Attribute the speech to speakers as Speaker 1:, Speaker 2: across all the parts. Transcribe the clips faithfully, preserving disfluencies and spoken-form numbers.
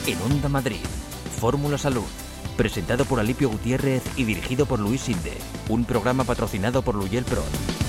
Speaker 1: En Onda Madrid, Fórmula Salud, presentado por Alipio Gutiérrez y dirigido por Luis Sinde, un programa patrocinado por Luyel Pro.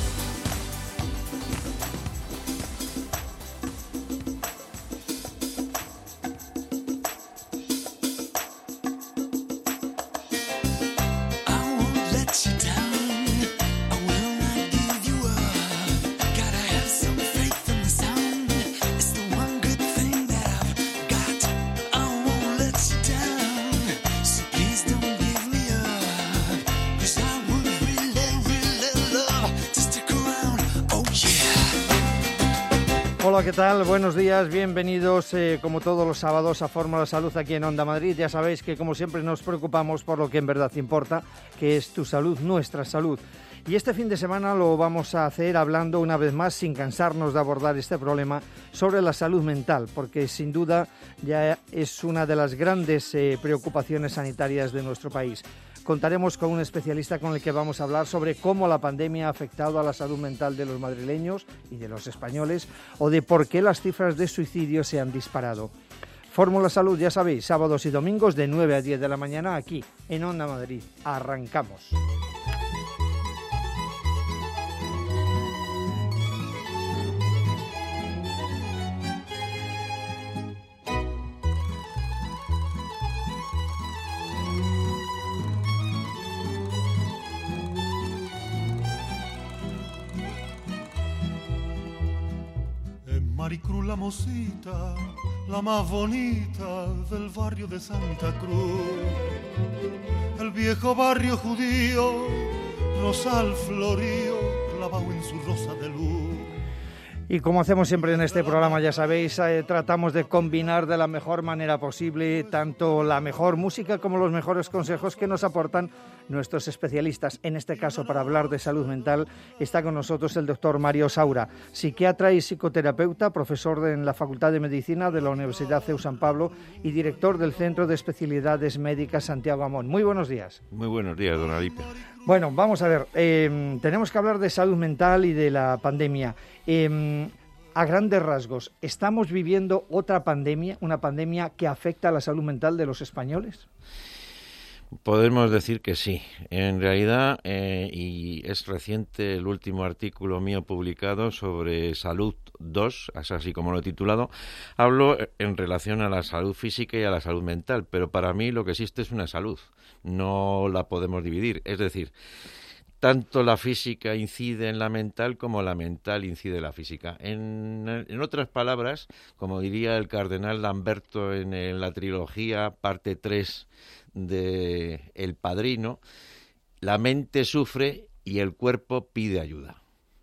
Speaker 2: Hola, ¿qué tal? Buenos días, bienvenidos eh, como todos los sábados a Fórmula Salud aquí en Onda Madrid. Ya sabéis que como siempre nos preocupamos por lo que en verdad importa, que es tu salud, nuestra salud. Y este fin de semana lo vamos a hacer hablando una vez más, sin cansarnos de abordar este problema, sobre la salud mental, porque sin duda ya es una de las grandes eh, preocupaciones sanitarias de nuestro país. Contaremos con un especialista con el que vamos a hablar sobre cómo la pandemia ha afectado a la salud mental de los madrileños y de los españoles, o de por qué las cifras de suicidio se han disparado. Fórmula Salud, ya sabéis, sábados y domingos de nueve a diez de la mañana aquí en Onda Madrid. Arrancamos.
Speaker 3: Maricruz, la mocita, la más bonita del barrio de Santa Cruz, el viejo barrio judío, rosal florío, clavado en su rosa de luz.
Speaker 2: Y como hacemos siempre en este programa, ya sabéis, eh, tratamos de combinar de la mejor manera posible tanto la mejor música como los mejores consejos que nos aportan nuestros especialistas. En este caso, para hablar de salud mental, está con nosotros el doctor Mario Saura, psiquiatra y psicoterapeuta, profesor de, en la Facultad de Medicina de la Universidad C E U San Pablo y director del Centro de Especialidades Médicas Santiago Amón. Muy buenos días.
Speaker 4: Muy buenos días, don Alipio.
Speaker 2: Bueno, vamos a ver, eh, tenemos que hablar de salud mental y de la pandemia. Eh, a grandes rasgos, ¿estamos viviendo otra pandemia, una pandemia que afecta a la salud mental de los españoles?
Speaker 4: Podemos decir que sí. En realidad, eh, y es reciente el último artículo mío publicado sobre Salud dos, así como lo he titulado, hablo en relación a la salud física y a la salud mental, pero para mí lo que existe es una salud, no la podemos dividir, es decir, tanto la física incide en la mental como la mental incide en la física. En, en otras palabras, como diría el cardenal Lamberto en, en la trilogía parte tres de El Padrino, la mente sufre y el cuerpo pide ayuda.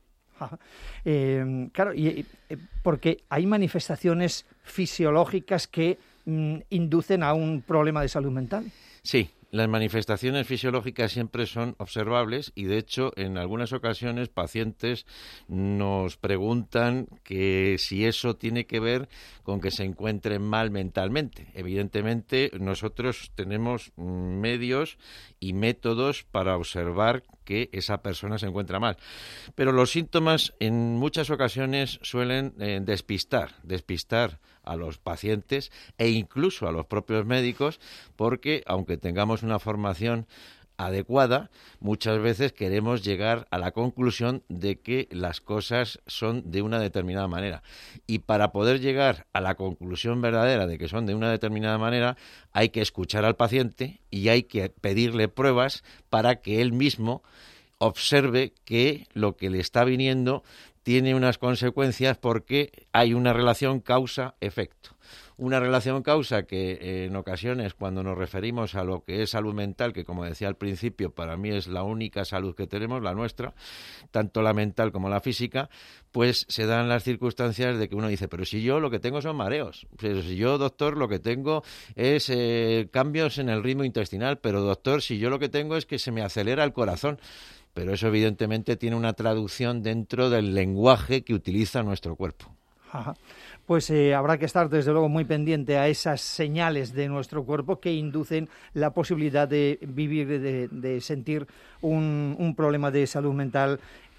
Speaker 2: Eh, claro, y, eh, porque hay manifestaciones fisiológicas que mm, inducen a un problema de salud mental.
Speaker 4: Sí. Las manifestaciones fisiológicas siempre son observables y, de hecho, en algunas ocasiones pacientes nos preguntan que si eso tiene que ver con que se encuentren mal mentalmente. Evidentemente, nosotros tenemos medios y métodos para observar que esa persona se encuentra mal. Pero los síntomas en muchas ocasiones suelen eh, despistar, despistar a los pacientes e incluso a los propios médicos, porque aunque tengamos una formación adecuada, muchas veces queremos llegar a la conclusión de que las cosas son de una determinada manera. Y para poder llegar a la conclusión verdadera de que son de una determinada manera, hay que escuchar al paciente y hay que pedirle pruebas para que él mismo observe que lo que le está viniendo tiene unas consecuencias porque hay una relación causa-efecto. Una relación causa que eh, en ocasiones, cuando nos referimos a lo que es salud mental, que como decía al principio, para mí es la única salud que tenemos, la nuestra, tanto la mental como la física, pues se dan las circunstancias de que uno dice, pero si yo lo que tengo son mareos, pero si yo, doctor, lo que tengo es eh, cambios en el ritmo intestinal, pero doctor, si yo lo que tengo es que se me acelera el corazón. Pero eso evidentemente tiene una traducción dentro del lenguaje que utiliza nuestro cuerpo.
Speaker 2: Ajá. Pues eh, habrá que estar desde luego muy pendiente a esas señales de nuestro cuerpo que inducen la posibilidad de vivir, de, de sentir un, un problema de salud mental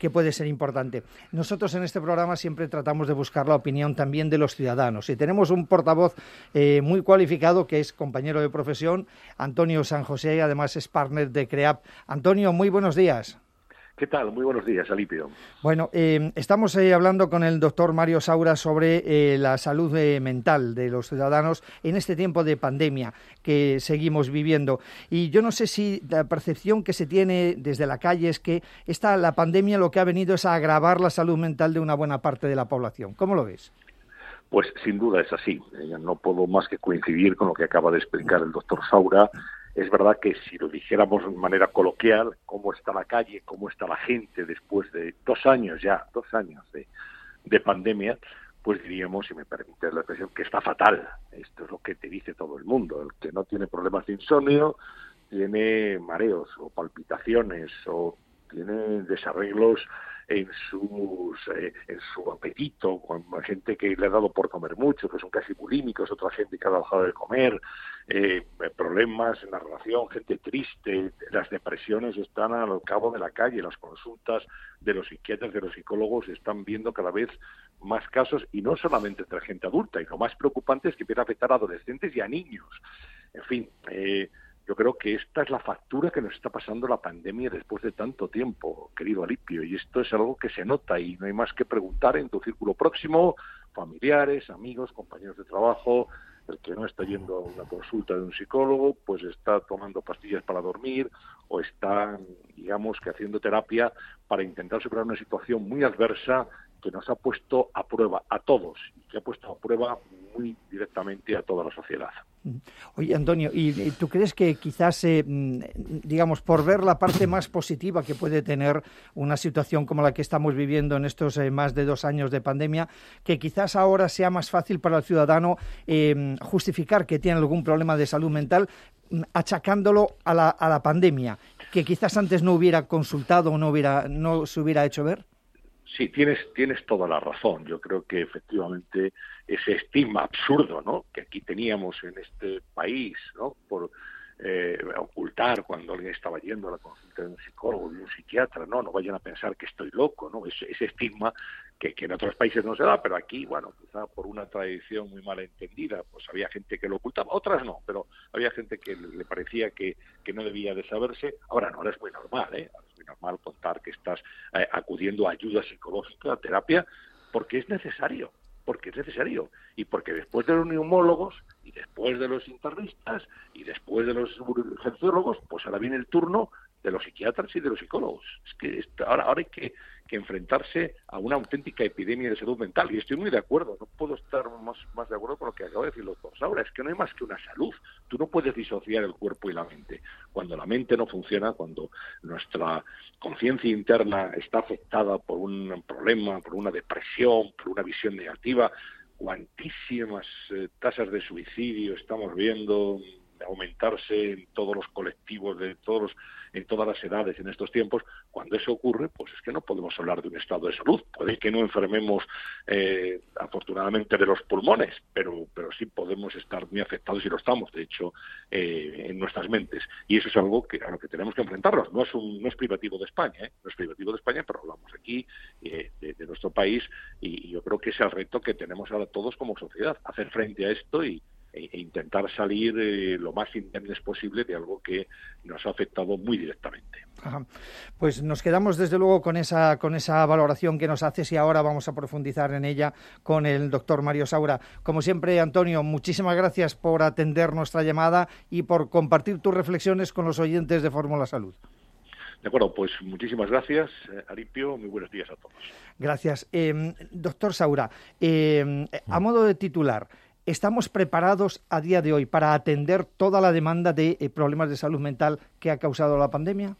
Speaker 2: que puede ser importante. Nosotros en este programa siempre tratamos de buscar la opinión también de los ciudadanos y tenemos un portavoz eh, muy cualificado que es compañero de profesión, Antonio San José, además es partner de CREAP. Antonio, muy buenos días.
Speaker 5: ¿Qué tal? Muy buenos días, Alipio.
Speaker 2: Bueno, eh, estamos eh, hablando con el doctor Mario Saura sobre eh, la salud eh, mental de los ciudadanos en este tiempo de pandemia que seguimos viviendo. Y yo no sé si la percepción que se tiene desde la calle es que esta, la pandemia lo que ha venido es a agravar la salud mental de una buena parte de la población. ¿Cómo lo ves?
Speaker 5: Pues sin duda es así. No puedo más que coincidir con lo que acaba de explicar el doctor Saura. Es verdad que si lo dijéramos de manera coloquial, cómo está la calle, cómo está la gente después de dos años ya, dos años de, de pandemia, pues diríamos, si me permites la expresión, que está fatal. Esto es lo que te dice todo el mundo. El que no tiene problemas de insomnio, tiene mareos o palpitaciones o tiene desarreglos en sus eh, en su apetito, con gente que le ha dado por comer mucho, que son casi bulímicos, otra gente que ha dejado de comer, eh, problemas en la relación, gente triste, las depresiones están al cabo de la calle, las consultas de los psiquiatras, de los psicólogos están viendo cada vez más casos, y no solamente entre gente adulta, y lo más preocupante es que empieza a afectar a adolescentes y a niños. En fin, eh, yo creo que esta es la factura que nos está pasando la pandemia después de tanto tiempo, querido Alipio, y esto es algo que se nota y no hay más que preguntar en tu círculo próximo, familiares, amigos, compañeros de trabajo. El que no está yendo a una consulta de un psicólogo, pues está tomando pastillas para dormir o está, digamos, que haciendo terapia para intentar superar una situación muy adversa que nos ha puesto a prueba a todos y que ha puesto a prueba muy directamente a toda la sociedad.
Speaker 2: Oye, Antonio, ¿y tú crees que quizás, eh, digamos, por ver la parte más positiva que puede tener una situación como la que estamos viviendo en estos eh, más de dos años de pandemia, que quizás ahora sea más fácil para el ciudadano eh, justificar que tiene algún problema de salud mental achacándolo a la, a la pandemia, que quizás antes no hubiera consultado o no hubiera, no se hubiera hecho ver?
Speaker 5: Sí, tienes tienes toda la razón. Yo creo que efectivamente ese estigma absurdo, ¿no?, que aquí teníamos en este país, ¿no?, por eh, ocultar cuando alguien estaba yendo a la consulta de un psicólogo, de un psiquiatra, no, no vayan a pensar que estoy loco, ¿no? Ese, ese estigma que, que en otros países no se da, pero aquí, bueno, quizá por una tradición muy mal entendida, pues había gente que lo ocultaba, otras no, pero había gente que le parecía que, que no debía de saberse. Ahora no, ahora es muy normal, ¿eh? Ahora es muy normal contar que estás eh, acudiendo a ayuda psicológica, a terapia, porque es necesario. porque es necesario, y porque después de los neumólogos, y después de los internistas, y después de los urgenciólogos, pues ahora viene el turno de los psiquiatras y de los psicólogos. Es que está, ahora, ahora hay que, que enfrentarse a una auténtica epidemia de salud mental, y estoy muy de acuerdo, no puedo estar más, más de acuerdo con lo que acaba de decir el doctor Saura, es que no hay más que una salud, tú no puedes disociar el cuerpo y la mente. Cuando la mente no funciona, cuando nuestra conciencia interna está afectada por un problema, por una depresión, por una visión negativa, cuantísimas eh, tasas de suicidio estamos viendo aumentarse en todos los colectivos, de todos los, en todas las edades en estos tiempos. Cuando eso ocurre, pues es que no podemos hablar de un estado de salud. Puede que no enfermemos eh, afortunadamente de los pulmones, pero, pero sí podemos estar muy afectados y lo estamos, de hecho, eh, en nuestras mentes. Y eso es algo que, a lo que tenemos que enfrentarnos. No es, un, no es privativo de España, ¿eh? No es privativo de España, pero hablamos aquí eh, de, de nuestro país y, y yo creo que ese es el reto que tenemos ahora todos como sociedad, hacer frente a esto y e intentar salir eh, lo más indemnes posible de algo que nos ha afectado muy directamente.
Speaker 2: Ajá. Pues nos quedamos desde luego con esa con esa valoración que nos haces y ahora vamos a profundizar en ella con el doctor Mario Saura. Como siempre, Antonio, muchísimas gracias por atender nuestra llamada y por compartir tus reflexiones con los oyentes de Fórmula Salud.
Speaker 5: De acuerdo, pues muchísimas gracias, eh, Alipio, muy buenos días a todos.
Speaker 2: Gracias. Eh, doctor Saura, eh, a modo de titular, ¿estamos preparados a día de hoy para atender toda la demanda de eh, problemas de salud mental que ha causado la pandemia?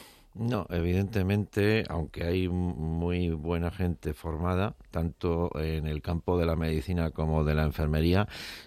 Speaker 4: No, evidentemente, aunque hay muy buena gente formada, tanto en el campo de la medicina como de la enfermería,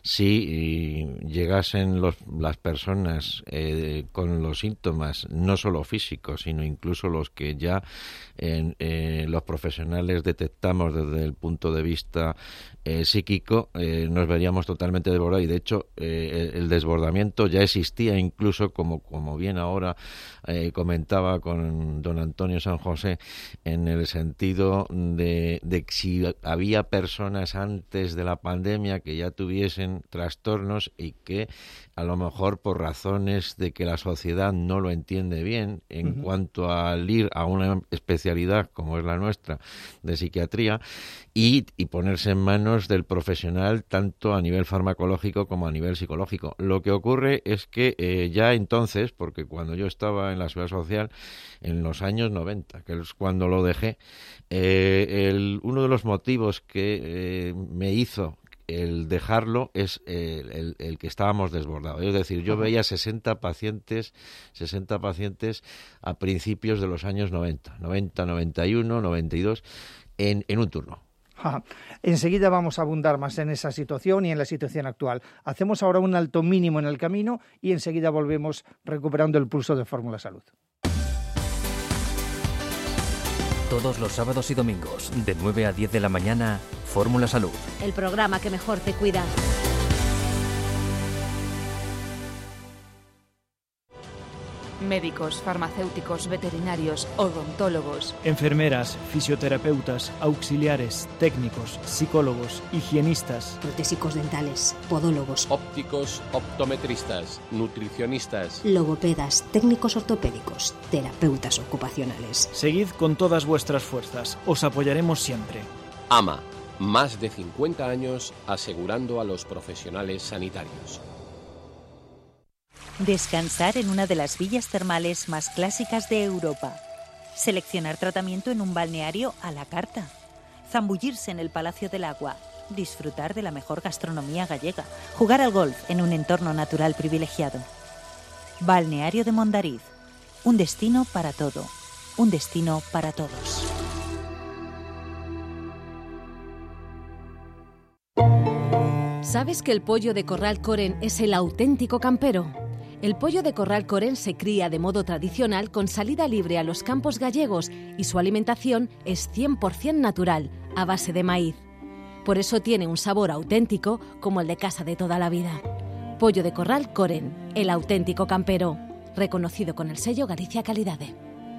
Speaker 4: si llegasen los, las personas eh, con los síntomas, no solo físicos, sino incluso los que ya en, eh, los profesionales detectamos desde el punto de vista eh, psíquico, eh, nos veríamos totalmente desbordados. Y de hecho, eh, el desbordamiento ya existía incluso, como, como bien ahora eh, comentaba con con don Antonio San José en el sentido de, de que si había personas antes de la pandemia que ya tuviesen trastornos y que a lo mejor por razones de que la sociedad no lo entiende bien en uh-huh. cuanto al ir a una especialidad como es la nuestra de psiquiatría y, y ponerse en manos del profesional tanto a nivel farmacológico como a nivel psicológico. Lo que ocurre es que eh, ya entonces, porque cuando yo estaba en la Seguridad Social en los años noventa, que es cuando lo dejé, eh, el, uno de los motivos que eh, me hizo el dejarlo es el, el, el que estábamos desbordados. Es decir, yo veía sesenta pacientes, sesenta pacientes a principios de los años noventa, noventa, noventa y uno, noventa y dos, en, en un turno.
Speaker 2: Ajá. Enseguida vamos a abundar más en esa situación y en la situación actual. Hacemos ahora un alto mínimo en el camino y enseguida volvemos recuperando el pulso de Fórmula Salud.
Speaker 1: Todos los sábados y domingos, de nueve a diez de la mañana, Fórmula Salud.
Speaker 6: El programa que mejor te cuida.
Speaker 7: Médicos, farmacéuticos, veterinarios, odontólogos,
Speaker 8: enfermeras, fisioterapeutas, auxiliares, técnicos, psicólogos, higienistas,
Speaker 6: protésicos dentales, podólogos,
Speaker 9: ópticos, optometristas, nutricionistas,
Speaker 6: logopedas, técnicos ortopédicos, terapeutas ocupacionales.
Speaker 8: Seguid con todas vuestras fuerzas, os apoyaremos siempre.
Speaker 9: AMA, más de cincuenta años asegurando a los profesionales sanitarios.
Speaker 10: Descansar en una de las villas termales más clásicas de Europa. Seleccionar tratamiento en un balneario a la carta. Zambullirse en el Palacio del Agua. Disfrutar de la mejor gastronomía gallega. Jugar al golf en un entorno natural privilegiado. Balneario de Mondariz. Un destino para todo. Un destino para todos.
Speaker 6: ¿Sabes que el pollo de Corral Coren es el auténtico campero? El pollo de Corral Coren se cría de modo tradicional con salida libre a los campos gallegos y su alimentación es cien por ciento natural, a base de maíz. Por eso tiene un sabor auténtico como el de casa de toda la vida. Pollo de Corral Coren, el auténtico campero, reconocido con el sello Galicia Calidade.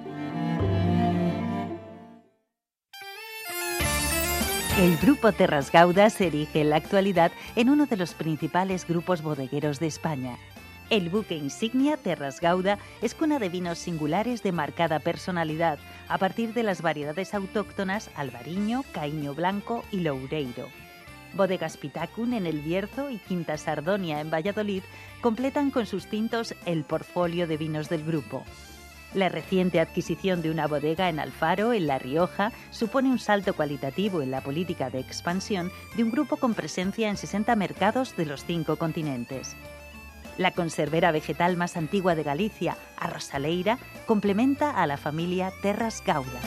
Speaker 10: El Grupo Terras Gauda se erige en la actualidad en uno de los principales grupos bodegueros de España. El buque insignia Terras Gauda es cuna de vinos singulares de marcada personalidad a partir de las variedades autóctonas Albariño, Caíño Blanco y Loureiro. Bodegas Pitacun en El Bierzo y Quinta Sardonia en Valladolid completan con sus tintos el portfolio de vinos del grupo. La reciente adquisición de una bodega en Alfaro, en La Rioja, supone un salto cualitativo en la política de expansión de un grupo con presencia en sesenta mercados de los cinco continentes. La conservera vegetal más antigua de Galicia, Arrosaleira, complementa a la familia Terras Gauda.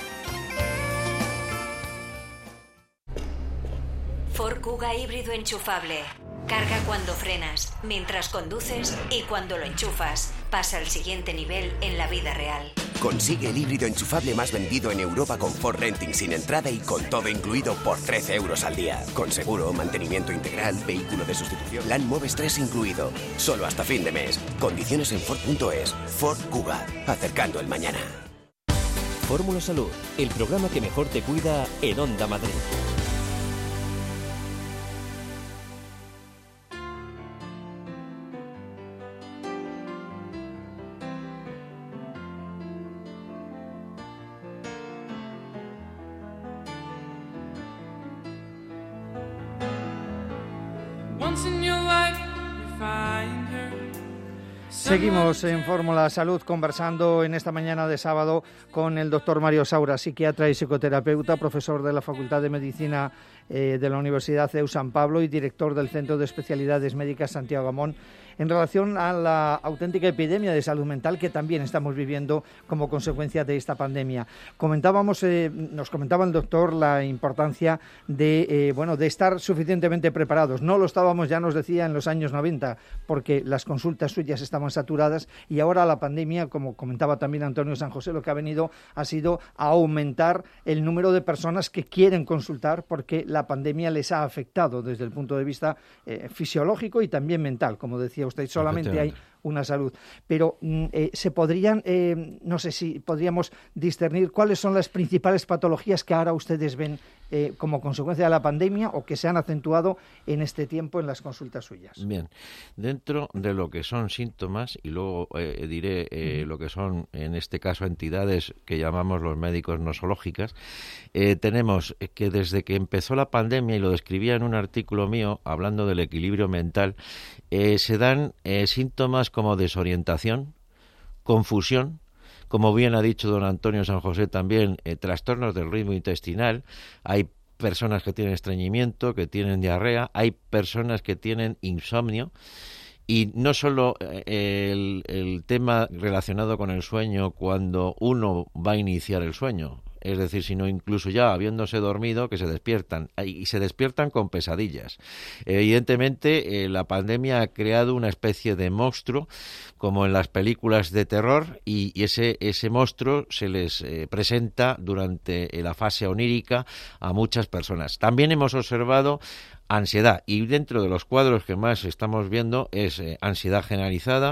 Speaker 11: Ford Kuga híbrido enchufable. Carga cuando frenas, mientras conduces y cuando lo enchufas. Pasa al siguiente nivel en la vida real.
Speaker 12: Consigue el híbrido enchufable más vendido en Europa con Ford Renting sin entrada y con todo incluido por trece euros al día. Con seguro, mantenimiento integral, vehículo de sustitución, Land Moves tres incluido. Solo hasta fin de mes. Condiciones en Ford punto es. Ford Kuga. Acercando el mañana.
Speaker 1: Fórmula Salud, el programa que mejor te cuida en Onda Madrid.
Speaker 2: Seguimos en Fórmula Salud conversando en esta mañana de sábado con el doctor Mario Saura, psiquiatra y psicoterapeuta, profesor de la Facultad de Medicina eh, de la Universidad C E U San Pablo y director del Centro de Especialidades Médicas Santiago Amón, en relación a la auténtica epidemia de salud mental que también estamos viviendo como consecuencia de esta pandemia. Comentábamos, eh, nos comentaba el doctor la importancia de, eh, bueno, de estar suficientemente preparados. No lo estábamos, ya nos decía, en los años noventa, porque las consultas suyas estaban saturadas y ahora la pandemia, como comentaba también Antonio San José, lo que ha venido ha sido a aumentar el número de personas que quieren consultar porque la pandemia les ha afectado desde el punto de vista eh, fisiológico y también mental, como decía usted. Solamente hay una salud. Pero eh, se podrían, eh, no sé si podríamos discernir cuáles son las principales patologías que ahora ustedes ven eh, como consecuencia de la pandemia o que se han acentuado en este tiempo en las consultas suyas.
Speaker 4: Bien, dentro de lo que son síntomas, y luego eh, diré eh, lo que son, en este caso, entidades que llamamos los médicos nosológicas, eh, tenemos que desde que empezó la pandemia, y lo describía en un artículo mío hablando del equilibrio mental, eh, se dan eh, síntomas como desorientación, confusión, como bien ha dicho don Antonio San José también, eh, trastornos del ritmo intestinal. Hay personas que tienen estreñimiento, que tienen diarrea, hay personas que tienen insomnio. Y no solo eh, el, el tema relacionado con el sueño cuando uno va a iniciar el sueño, es decir, sino incluso ya habiéndose dormido, que se despiertan, y se despiertan con pesadillas. Evidentemente, eh, la pandemia ha creado una especie de monstruo, como en las películas de terror, y, y ese, ese monstruo se les eh, presenta durante la fase onírica a muchas personas. También hemos observado ansiedad, y dentro de los cuadros que más estamos viendo es eh, ansiedad generalizada.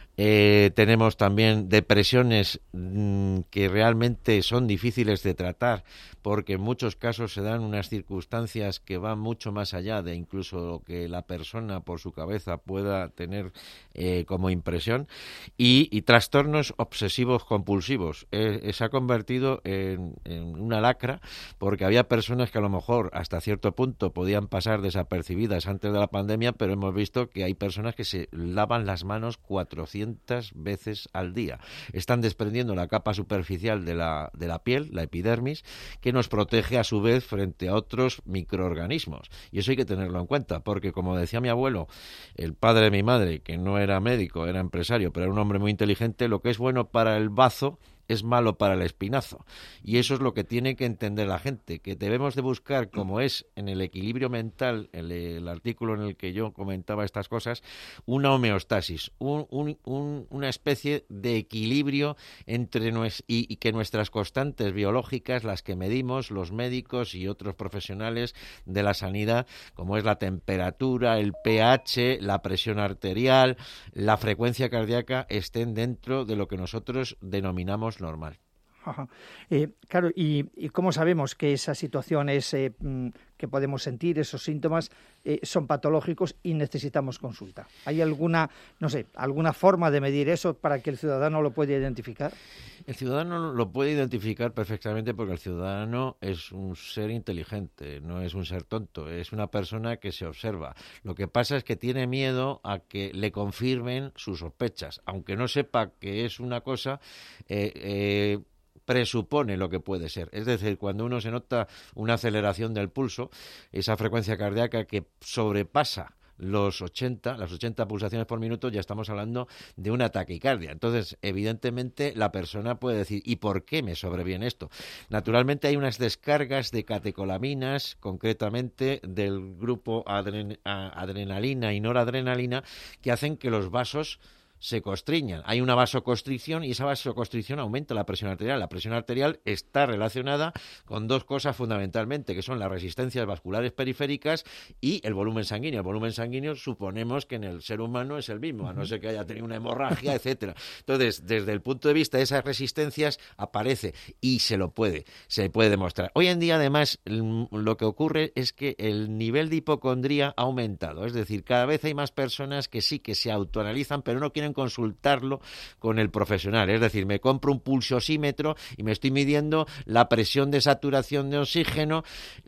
Speaker 4: Eh, tenemos también depresiones mmm, que realmente son difíciles de tratar, porque en muchos casos se dan unas circunstancias que van mucho más allá de incluso lo que la persona por su cabeza pueda tener eh, como impresión, y, y trastornos obsesivos compulsivos. Eh, se ha convertido en, en una lacra, porque había personas que a lo mejor hasta cierto punto podían pasar desapercibidas antes de la pandemia, pero hemos visto que hay personas que se lavan las manos cuatrocientas veces al día. Están desprendiendo la capa superficial de la, de la piel, la epidermis, que nos protege a su vez frente a otros microorganismos. Y eso hay que tenerlo en cuenta, porque como decía mi abuelo, el padre de mi madre, que no era médico, era empresario, pero era un hombre muy inteligente, lo que es bueno para el bazo es malo para el espinazo. Y eso es lo que tiene que entender la gente, que debemos de buscar, como es en el equilibrio mental, el, el artículo en el que yo comentaba estas cosas, una homeostasis, un, un, un, una especie de equilibrio entre nues, y, y que nuestras constantes biológicas, las que medimos los médicos y otros profesionales de la sanidad, como es la temperatura, el pH, la presión arterial, la frecuencia cardíaca, estén dentro de lo que nosotros denominamos normal.
Speaker 2: Ajá. Eh, claro, y, y cómo sabemos que esas situaciones eh, que podemos sentir, esos síntomas, eh, son patológicos y necesitamos consulta. ¿Hay alguna, no sé, alguna forma de medir eso para que el ciudadano lo pueda identificar?
Speaker 4: El ciudadano lo puede identificar perfectamente, porque el ciudadano es un ser inteligente, no es un ser tonto, es una persona que se observa. Lo que pasa es que tiene miedo a que le confirmen sus sospechas, aunque no sepa que es una cosa, eh, eh, presupone lo que puede ser. Es decir, cuando uno se nota una aceleración del pulso, esa frecuencia cardíaca que sobrepasa los ochenta, las ochenta pulsaciones por minuto, ya estamos hablando de una taquicardia. Entonces, evidentemente, la persona puede decir, ¿y por qué me sobreviene esto? Naturalmente, hay unas descargas de catecolaminas, concretamente del grupo adren- adrenalina y noradrenalina, que hacen que los vasos se constriñan. Hay una vasoconstricción y esa vasoconstricción aumenta la presión arterial. La presión arterial está relacionada con dos cosas fundamentalmente, que son las resistencias vasculares periféricas y el volumen sanguíneo. El volumen sanguíneo suponemos que en el ser humano es el mismo, a no ser que haya tenido una hemorragia, etcétera. Entonces, desde el punto de vista de esas resistencias, aparece y se lo puede, se puede demostrar. Hoy en día, además, lo que ocurre es que el nivel de hipocondría ha aumentado. Es decir, cada vez hay más personas que sí que se autoanalizan, pero no quieren consultarlo con el profesional. Es decir, me compro un pulsosímetro y me estoy midiendo la presión de saturación de oxígeno,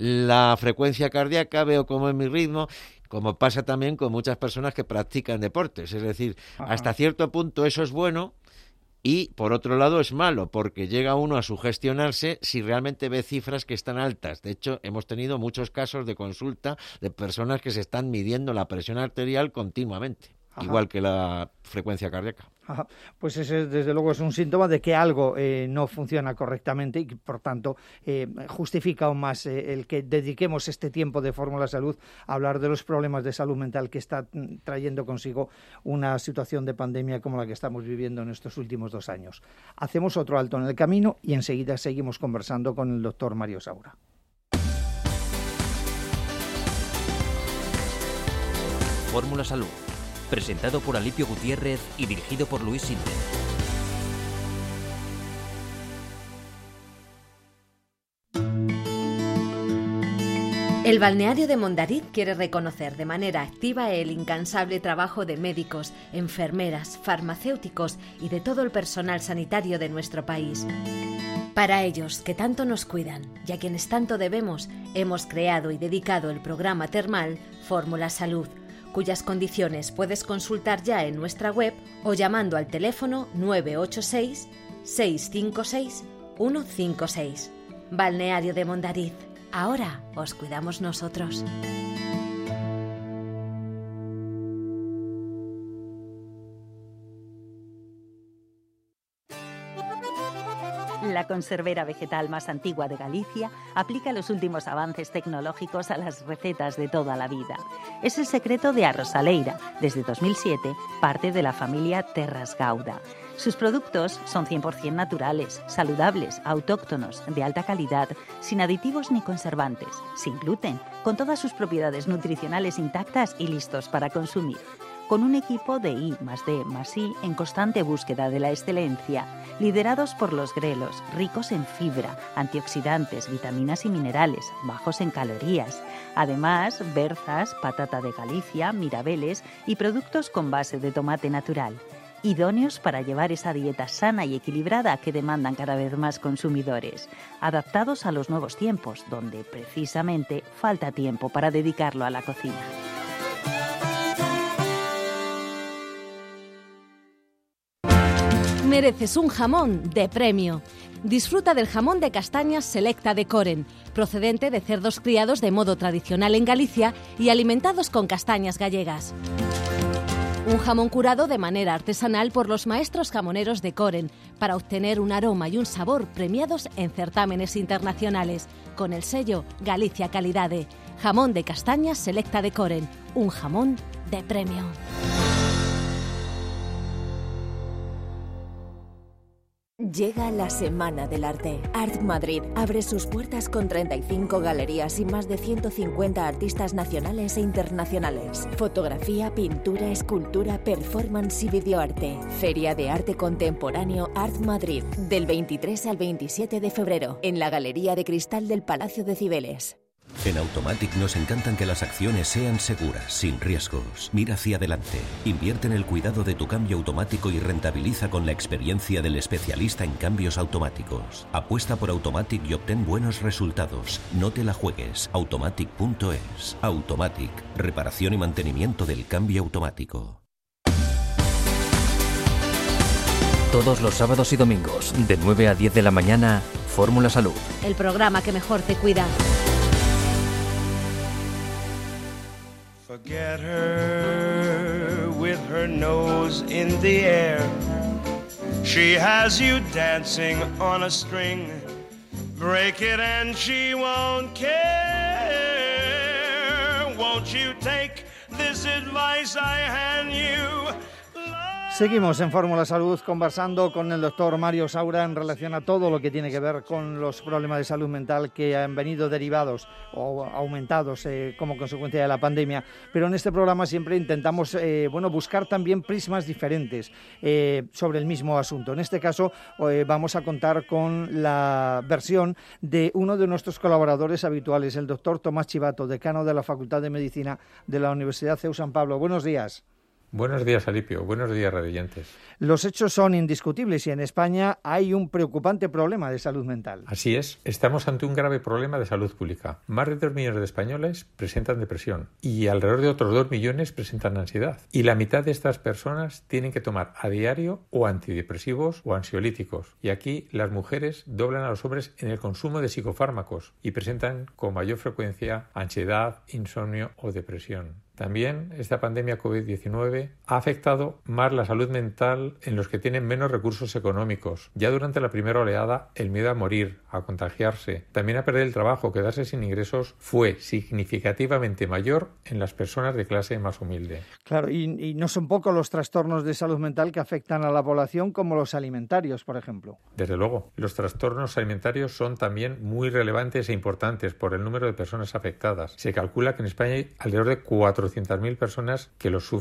Speaker 4: la frecuencia cardíaca, veo cómo es mi ritmo, como pasa también con muchas personas que practican deportes. Es decir, Ajá. hasta cierto punto eso es bueno, y por otro lado es malo, porque llega uno a sugestionarse si realmente ve cifras que están altas. De hecho, hemos tenido muchos casos de consulta de personas que se están midiendo la presión arterial continuamente. Ajá. Igual que la frecuencia cardíaca.
Speaker 2: Ajá. Pues ese, desde luego, es un síntoma de que algo eh, no funciona correctamente y que, por tanto, eh, justifica aún más eh, el que dediquemos este tiempo de Fórmula Salud a hablar de los problemas de salud mental que está trayendo consigo una situación de pandemia como la que estamos viviendo en estos últimos dos años. Hacemos otro alto en el camino y enseguida seguimos conversando con el doctor Mario Saura.
Speaker 1: Fórmula Salud. presentado por Alipio Gutiérrez y dirigido por Luis Sinde.
Speaker 6: El balneario de Mondariz quiere reconocer de manera activa el incansable trabajo de médicos, enfermeras, farmacéuticos y de todo el personal sanitario de nuestro país. Para ellos, que tanto nos cuidan y a quienes tanto debemos, hemos creado y dedicado el programa termal Fórmula Salud, cuyas condiciones puedes consultar ya en nuestra web o llamando al teléfono nueve ocho seis, seis cinco seis, uno cinco seis. Balneario de Mondariz. Ahora os cuidamos nosotros.
Speaker 10: La conservera vegetal más antigua de Galicia aplica los últimos avances tecnológicos a las recetas de toda la vida. Es el secreto de Arrosaleira, desde dos mil siete, parte de la familia Terras Gauda. Sus productos son cien por ciento naturales, saludables, autóctonos, de alta calidad, sin aditivos ni conservantes, sin gluten, con todas sus propiedades nutricionales intactas y listos para consumir. Con un equipo de I más D más I en constante búsqueda de la excelencia, liderados por los grelos, ricos en fibra, antioxidantes, vitaminas y minerales, bajos en calorías. Además, berzas, patata de Galicia, mirabeles y productos con base de tomate natural. Idóneos para llevar esa dieta sana y equilibrada que demandan cada vez más consumidores, adaptados a los nuevos tiempos, donde precisamente falta tiempo para dedicarlo a la cocina.
Speaker 6: Mereces un jamón de premio. Disfruta del jamón de castañas Selecta de Coren, procedente de cerdos criados de modo tradicional en Galicia y alimentados con castañas gallegas. Un jamón curado de manera artesanal por los maestros jamoneros de Coren para obtener un aroma y un sabor premiados en certámenes internacionales con el sello Galicia Calidade. Jamón de castañas Selecta de Coren, un jamón de premio.
Speaker 7: Llega la Semana del Arte. Art Madrid abre sus puertas con treinta y cinco galerías y más de ciento cincuenta artistas nacionales e internacionales. Fotografía, pintura, escultura, performance y videoarte. Feria de Arte Contemporáneo Art Madrid, del veintitrés al veintisiete de febrero, en la Galería de Cristal del Palacio de Cibeles.
Speaker 13: En Automatic nos encantan que las acciones sean seguras, sin riesgos. Mira hacia adelante. Invierte en el cuidado de tu cambio automático y rentabiliza con la experiencia del especialista en cambios automáticos. Apuesta por Automatic y obtén buenos resultados. No te la juegues. Automatic punto es. Automatic. Reparación y mantenimiento del cambio automático.
Speaker 1: Todos los sábados y domingos, de nueve a diez de la mañana, Fórmula Salud.
Speaker 6: El programa que mejor te cuida.
Speaker 14: Forget her with her nose in the air. She has you dancing on a string. Break it and she won't care. Won't you take this advice I hand you?
Speaker 2: Seguimos en Fórmula Salud conversando con el doctor Mario Saura en relación a todo lo que tiene que ver con los problemas de salud mental que han venido derivados o aumentados eh, como consecuencia de la pandemia. Pero en este programa siempre intentamos eh, bueno, buscar también prismas diferentes eh, sobre el mismo asunto. En este caso eh, vamos a contar con la versión de uno de nuestros colaboradores habituales, el doctor Tomás Chivato, decano de la Facultad de Medicina de la Universidad C E U San Pablo. Buenos días.
Speaker 15: Buenos días, Alipio. Buenos días, radioyentes.
Speaker 2: Los hechos son indiscutibles y en España hay un preocupante problema de salud mental.
Speaker 15: Así es. Estamos ante un grave problema de salud pública. Más de dos millones de españoles presentan depresión y alrededor de otros dos millones presentan ansiedad. Y la mitad de estas personas tienen que tomar a diario o antidepresivos o ansiolíticos. Y aquí las mujeres doblan a los hombres en el consumo de psicofármacos y presentan con mayor frecuencia ansiedad, insomnio o depresión. También esta pandemia COVID diecinueve ha afectado más la salud mental en los que tienen menos recursos económicos. Ya durante la primera oleada, el miedo a morir, a contagiarse, también a perder el trabajo, quedarse sin ingresos, fue significativamente mayor en las personas de clase más humilde.
Speaker 2: Claro, y, y no son pocos los trastornos de salud mental que afectan a la población, como los alimentarios, por ejemplo.
Speaker 15: Desde luego, los trastornos alimentarios son también muy relevantes e importantes por el número de personas afectadas. Se calcula que en España hay alrededor de cuatrocientas mil personas que los sufren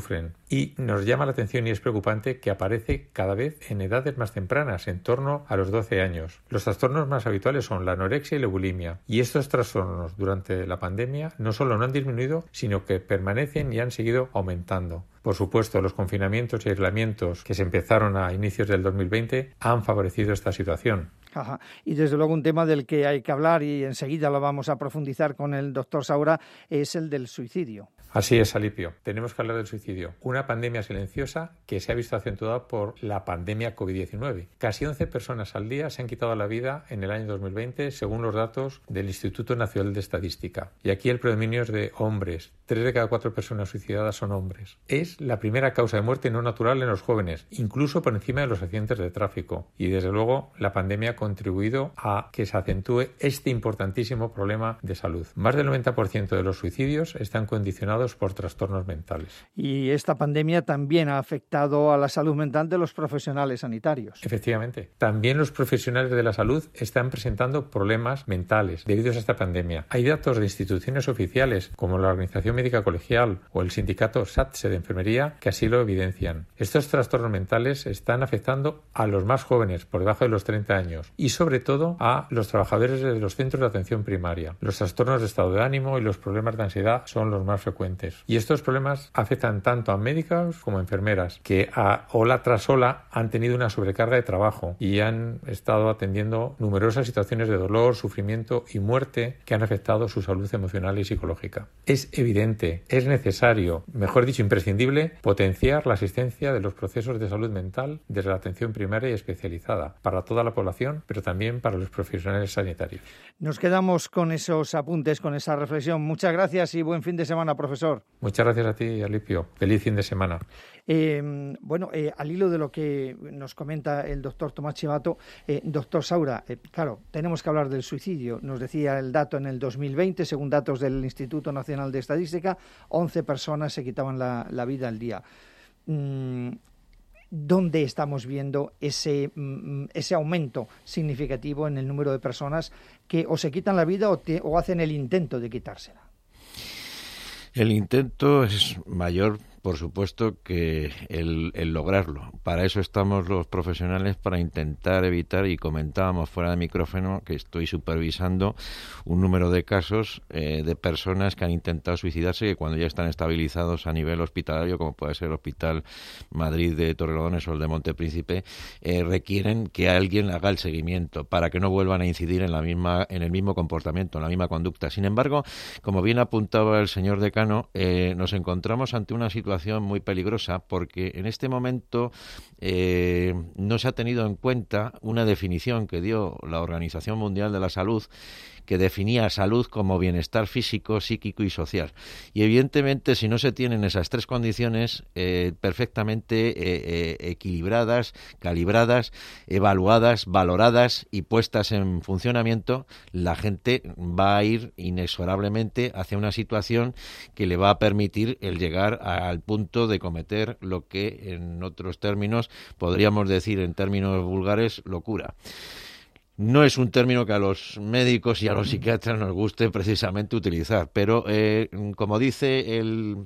Speaker 15: Y nos llama la atención y es preocupante que aparece cada vez en edades más tempranas, en torno a los doce años. Los trastornos más habituales son la anorexia y la bulimia. Y estos trastornos durante la pandemia no solo no han disminuido, sino que permanecen y han seguido aumentando. Por supuesto, los confinamientos y aislamientos que se empezaron a inicios del dos mil veinte han favorecido esta situación.
Speaker 2: Ajá. Y desde luego un tema del que hay que hablar y enseguida lo vamos a profundizar con el doctor Saura es el del suicidio.
Speaker 15: Así es, Alipio. Tenemos que hablar del suicidio. Una pandemia silenciosa que se ha visto acentuada por la pandemia covid diecinueve. Casi once personas al día se han quitado la vida en el año dos mil veinte, según los datos del Instituto Nacional de Estadística. Y aquí el predominio es de hombres. Tres de cada cuatro personas suicidadas son hombres. Es la primera causa de muerte no natural en los jóvenes, incluso por encima de los accidentes de tráfico. Y desde luego la pandemia ha contribuido a que se acentúe este importantísimo problema de salud. Más del noventa por ciento de los suicidios están condicionados por trastornos mentales.
Speaker 2: Y esta pandemia también ha afectado a la salud mental de los profesionales sanitarios.
Speaker 15: Efectivamente. También los profesionales de la salud están presentando problemas mentales debido a esta pandemia. Hay datos de instituciones oficiales como la Organización Médica Colegial o el sindicato SATSE de enfermería que así lo evidencian. Estos trastornos mentales están afectando a los más jóvenes, por debajo de los treinta años, y sobre todo a los trabajadores de los centros de atención primaria. Los trastornos de estado de ánimo y los problemas de ansiedad son los más frecuentes. Y estos problemas afectan tanto a médicos como a enfermeras, que a ola tras ola han tenido una sobrecarga de trabajo y han estado atendiendo numerosas situaciones de dolor, sufrimiento y muerte que han afectado su salud emocional y psicológica. Es evidente, es necesario, mejor dicho, imprescindible, potenciar la asistencia de los procesos de salud mental desde la atención primaria y especializada para toda la población, pero también para los profesionales sanitarios.
Speaker 2: Nos quedamos con esos apuntes, con esa reflexión. Muchas gracias y buen fin de semana, profesor.
Speaker 15: Muchas gracias a ti, Alipio. Feliz fin de semana.
Speaker 2: Eh, bueno, eh, al hilo de lo que nos comenta el doctor Tomás Chivato, eh, doctor Saura, eh, claro, tenemos que hablar del suicidio. Nos decía el dato en el dos mil veinte, según datos del Instituto Nacional de Estadística, once personas se quitaban la, la vida al día. Mm, ¿Dónde estamos viendo ese, ese aumento significativo en el número de personas que o se quitan la vida o, te, o hacen el intento de quitársela?
Speaker 4: El intento es mayor, por supuesto, que el, el lograrlo. Para eso estamos los profesionales, para intentar evitar, y comentábamos fuera de micrófono que estoy supervisando un número de casos eh, de personas que han intentado suicidarse, que cuando ya están estabilizados a nivel hospitalario, como puede ser el Hospital Madrid de Torrelodones o el de Montepríncipe, eh, requieren que alguien haga el seguimiento para que no vuelvan a incidir en la misma, en el mismo comportamiento, en la misma conducta. Sin embargo, como bien apuntaba el señor decano, eh, nos encontramos ante una situación muy peligrosa, porque en este momento eh, no se ha tenido en cuenta una definición que dio la Organización Mundial de la Salud, que definía salud como bienestar físico, psíquico y social. Y evidentemente, si no se tienen esas tres condiciones eh, perfectamente eh, eh, equilibradas, calibradas, evaluadas, valoradas y puestas en funcionamiento, la gente va a ir inexorablemente hacia una situación que le va a permitir el llegar al punto de cometer lo que en otros términos podríamos decir, en términos vulgares, locura. No es un término que a los médicos y a los psiquiatras nos guste precisamente utilizar, pero eh, como dice el,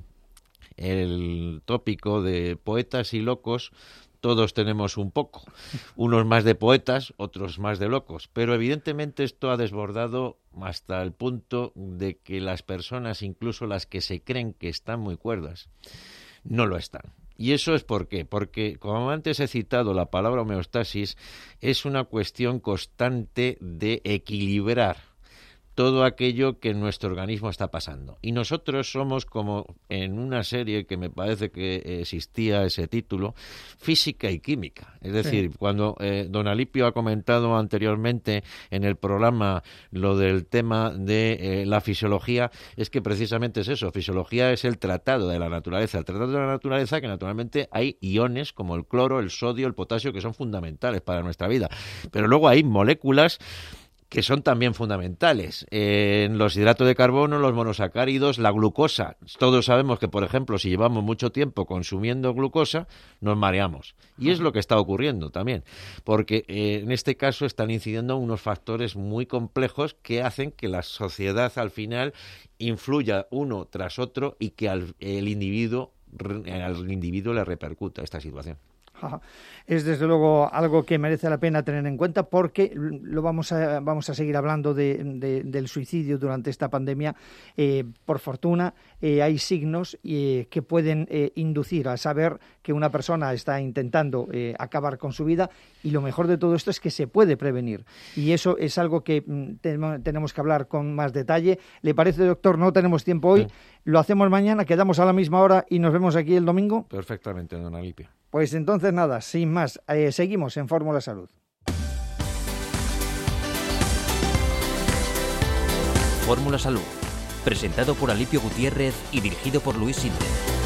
Speaker 4: el tópico de poetas y locos, todos tenemos un poco, unos más de poetas, otros más de locos, pero evidentemente esto ha desbordado hasta el punto de que las personas, incluso las que se creen que están muy cuerdas, no lo están. ¿Y eso es por qué? Porque, como antes he citado, la palabra homeostasis es una cuestión constante de equilibrar todo aquello que en nuestro organismo está pasando. Y nosotros somos como en una serie que me parece que existía ese título, física y química. Es decir, sí. cuando eh, don Alipio ha comentado anteriormente en el programa lo del tema de eh, la fisiología, es que precisamente es eso. Fisiología es el tratado de la naturaleza. El tratado de la naturaleza, que naturalmente hay iones como el cloro, el sodio, el potasio, que son fundamentales para nuestra vida. Pero luego hay moléculas que son también fundamentales. Eh, en los hidratos de carbono, los monosacáridos, la glucosa. Todos sabemos que, por ejemplo, si llevamos mucho tiempo consumiendo glucosa, nos mareamos. Y es lo que está ocurriendo también, porque eh, en este caso están incidiendo unos factores muy complejos que hacen que la sociedad al final influya uno tras otro y que al, el individuo al individuo le repercuta esta situación.
Speaker 2: Es desde luego algo que merece la pena tener en cuenta, porque lo vamos a vamos a seguir hablando de, de, del suicidio durante esta pandemia. Eh, por fortuna eh, hay signos eh, que pueden eh, inducir a saber que una persona está intentando eh, acabar con su vida, y lo mejor de todo esto es que se puede prevenir, y eso es algo que mm, tenemos, tenemos que hablar con más detalle. ¿Le parece, doctor? No tenemos tiempo hoy, sí. Lo hacemos mañana, quedamos a la misma hora y nos vemos aquí el domingo.
Speaker 4: Perfectamente, don Alipio.
Speaker 2: Pues entonces nada, sin más, eh, seguimos en Fórmula Salud.
Speaker 1: Fórmula Salud, presentado por Alipio Gutiérrez y dirigido por Luis Sinde.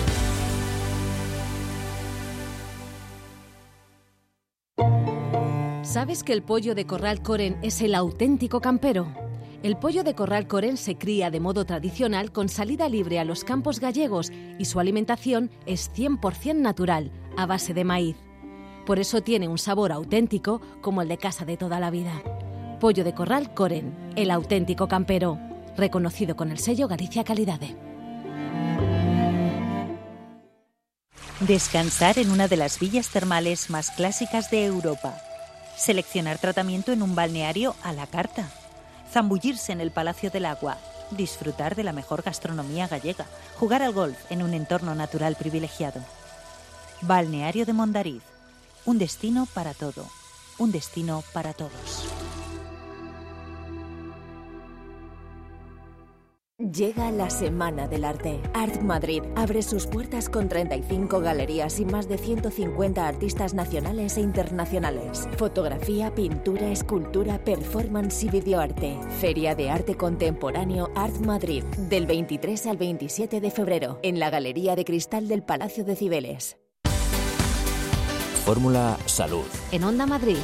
Speaker 6: ¿Sabes que el pollo de Corral Koren es el auténtico campero? El pollo de Corral Koren se cría de modo tradicional con salida libre a los campos gallegos y su alimentación es cien por ciento natural, a base de maíz. Por eso tiene un sabor auténtico como el de casa de toda la vida. Pollo de Corral Koren, el auténtico campero, reconocido con el sello Galicia Calidade.
Speaker 10: Descansar en una de las villas termales más clásicas de Europa. Seleccionar tratamiento en un balneario a la carta. Zambullirse en el Palacio del Agua, disfrutar de la mejor gastronomía gallega, jugar al golf en un entorno natural privilegiado. Balneario de Mondariz, un destino para todo, un destino para todos.
Speaker 7: Llega la Semana del Arte. Art Madrid abre sus puertas con treinta y cinco galerías y más de ciento cincuenta artistas nacionales e internacionales. Fotografía, pintura, escultura, performance y videoarte. Feria de Arte Contemporáneo Art Madrid, del veintitrés al veintisiete de febrero, en la Galería de Cristal del Palacio de Cibeles.
Speaker 1: Fórmula Salud.
Speaker 6: En Onda Madrid.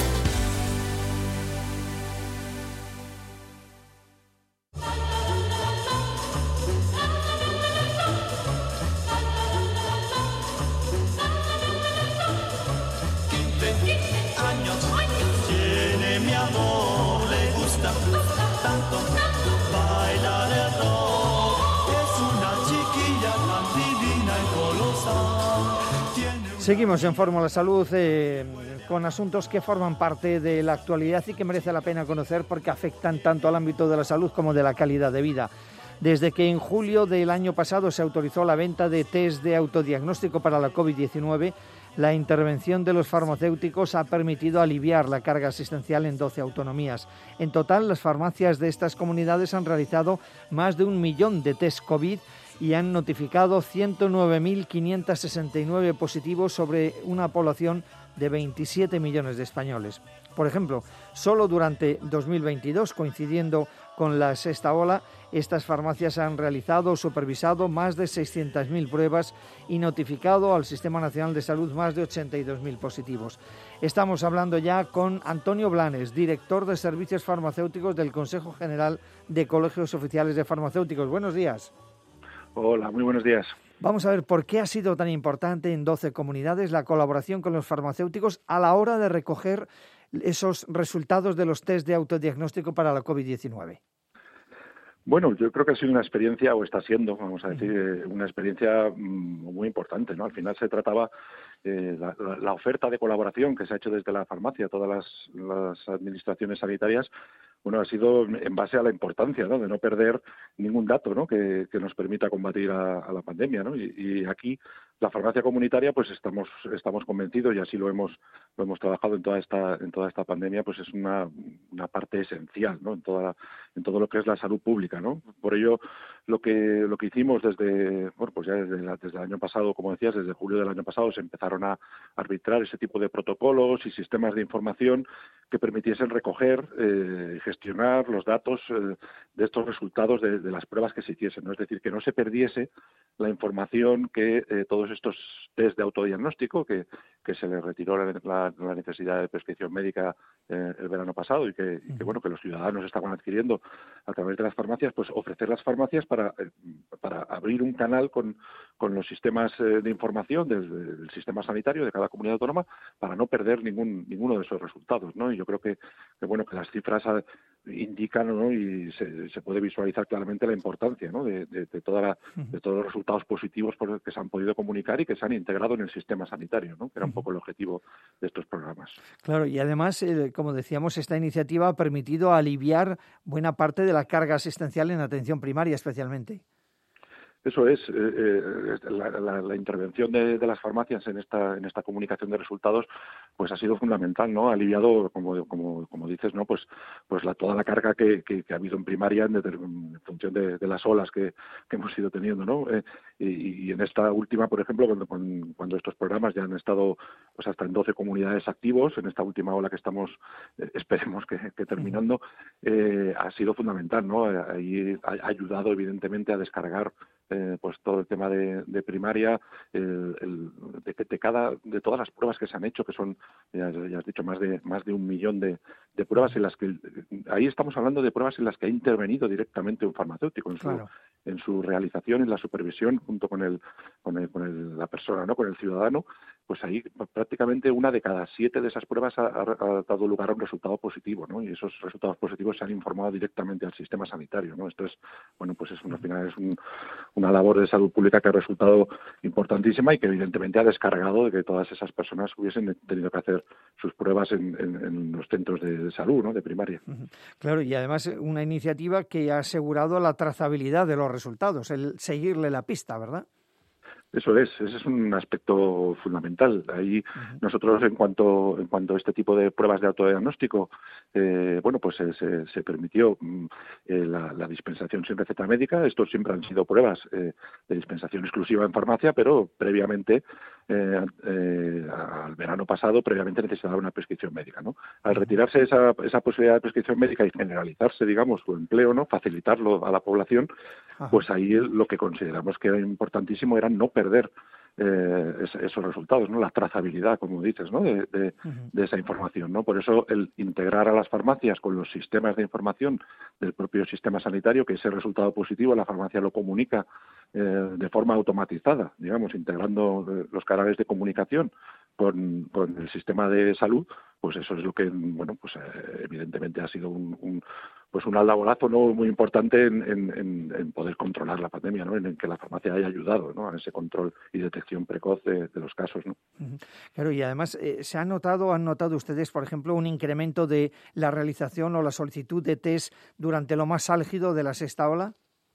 Speaker 2: Seguimos en Fórmula Salud eh, con asuntos que forman parte de la actualidad y que merece la pena conocer porque afectan tanto al ámbito de la salud como de la calidad de vida. Desde que en julio del año pasado se autorizó la venta de test de autodiagnóstico para la COVID diecinueve, la intervención de los farmacéuticos ha permitido aliviar la carga asistencial en doce autonomías. En total, las farmacias de estas comunidades han realizado más de un millón de test COVID y han notificado ciento nueve mil quinientos sesenta y nueve positivos sobre una población de veintisiete millones de españoles. Por ejemplo, solo durante dos mil veintidós, coincidiendo con la sexta ola, estas farmacias han realizado o supervisado más de seiscientas mil pruebas y notificado al Sistema Nacional de Salud más de ochenta y dos mil positivos. Estamos hablando ya con Antonio Blanes, director de Servicios Farmacéuticos del Consejo General de Colegios Oficiales de Farmacéuticos. Buenos días.
Speaker 16: Hola, muy buenos días.
Speaker 2: Vamos a ver por qué ha sido tan importante en doce comunidades la colaboración con los farmacéuticos a la hora de recoger esos resultados de los test de autodiagnóstico para la COVID diecinueve.
Speaker 16: Bueno, yo creo que ha sido una experiencia, o está siendo, vamos a decir, una experiencia muy importante, ¿no? Al final se trataba eh, la, la oferta de colaboración que se ha hecho desde la farmacia, todas las, las administraciones sanitarias. Bueno, ha sido en base a la importancia, ¿no?, de no perder ningún dato, ¿no?, que, que nos permita combatir a, a la pandemia, ¿no? Y, y aquí la farmacia comunitaria, pues estamos estamos convencidos, y así lo hemos lo hemos trabajado en toda esta en toda esta pandemia, pues es una, una parte esencial, ¿no?, en toda en todo lo que es la salud pública, ¿no? Por ello, lo que lo que hicimos desde bueno pues ya desde, la, desde el año pasado, como decías, desde julio del año pasado se empezaron a arbitrar ese tipo de protocolos y sistemas de información que permitiesen recoger eh, y gestionar los datos eh, de estos resultados de, de las pruebas que se hiciesen, ¿no? Es decir, que no se perdiese la información que eh, todos estos test de autodiagnóstico que, que se le retiró la, la, la necesidad de prescripción médica eh, el verano pasado y que, y que, bueno, que los ciudadanos estaban adquiriendo a través de las farmacias, pues ofrecer las farmacias para, eh, para abrir un canal con, con los sistemas eh, de información del, del sistema sanitario de cada comunidad autónoma para no perder ningún ninguno de esos resultados, ¿no? Y yo creo que, que bueno, que las cifras a, indican, ¿no? Y se, se puede visualizar claramente la importancia, ¿no? de, de, de, toda la, de todos los resultados positivos por los que se han podido comunicar y que se han integrado en el sistema sanitario, ¿no? Que era un poco el objetivo de estos programas.
Speaker 2: Claro, y además, eh, como decíamos, esta iniciativa ha permitido aliviar buena parte de la carga asistencial en atención primaria especialmente.
Speaker 16: Eso es, eh, eh, la, la, la intervención de, de las farmacias en esta en esta comunicación de resultados, pues ha sido fundamental, ¿no? Ha aliviado, como como como dices, ¿no? Pues pues la, toda la carga que, que, que ha habido en primaria en, en función de, de las olas que, que hemos ido teniendo, ¿no? Eh, y, y en esta última, por ejemplo, cuando cuando estos programas ya han estado pues hasta en doce comunidades activos, en esta última ola que estamos, eh, esperemos que, que terminando, eh, ha sido fundamental, ¿no? Ahí ha, ha ayudado evidentemente a descargar Eh, pues todo el tema de, de primaria, el, el, de, de cada de todas las pruebas que se han hecho, que son, ya, ya has dicho, más de más de un millón de, de pruebas en las que ahí estamos hablando de pruebas en las que ha intervenido directamente un farmacéutico en su claro. en su realización, en la supervisión junto con el con el, con el, la persona, ¿no? Con el ciudadano. Pues ahí prácticamente una de cada siete de esas pruebas ha, ha, ha dado lugar a un resultado positivo, ¿no? Y esos resultados positivos se han informado directamente al sistema sanitario, ¿no? Esto es, bueno, pues es una, al final es un, una labor de salud pública que ha resultado importantísima y que evidentemente ha descargado de que todas esas personas hubiesen tenido que hacer sus pruebas en, en, en los centros de, de salud, ¿no? De primaria.
Speaker 2: Claro, y además una iniciativa que ha asegurado la trazabilidad de los resultados, el seguirle la pista, ¿verdad?
Speaker 16: Eso es, ese es un aspecto fundamental. Ahí uh-huh. nosotros, en cuanto en cuanto a este tipo de pruebas de autodiagnóstico, eh, bueno, pues eh, se, se permitió eh, la, la dispensación sin receta médica. Estos siempre han sido pruebas eh, de dispensación exclusiva en farmacia, pero previamente, eh, eh, al verano pasado, previamente necesitaba una prescripción médica, ¿no? Al retirarse esa, esa posibilidad de prescripción médica y generalizarse, digamos, su empleo, ¿no? Facilitarlo a la población, uh-huh. pues ahí lo que consideramos que era importantísimo era no perder eh, es, esos resultados, ¿no? La trazabilidad, como dices, ¿no? De, de, uh-huh. de esa información, ¿no? Por eso el integrar a las farmacias con los sistemas de información del propio sistema sanitario, que ese resultado positivo la farmacia lo comunica eh, de forma automatizada, digamos, integrando eh, los canales de comunicación con, con el sistema de salud, pues eso es lo que, bueno, pues eh, evidentemente ha sido un, un pues un laborazo, ¿no? Muy importante en, en, en poder controlar la pandemia, ¿no? En, en que la farmacia haya ayudado, ¿no? A ese control y detección precoz de, de los casos, ¿no?
Speaker 2: Claro, y además eh, se ha notado, han notado ustedes, por ejemplo, un incremento de la realización o la solicitud de test durante lo más álgido de la sexta ola.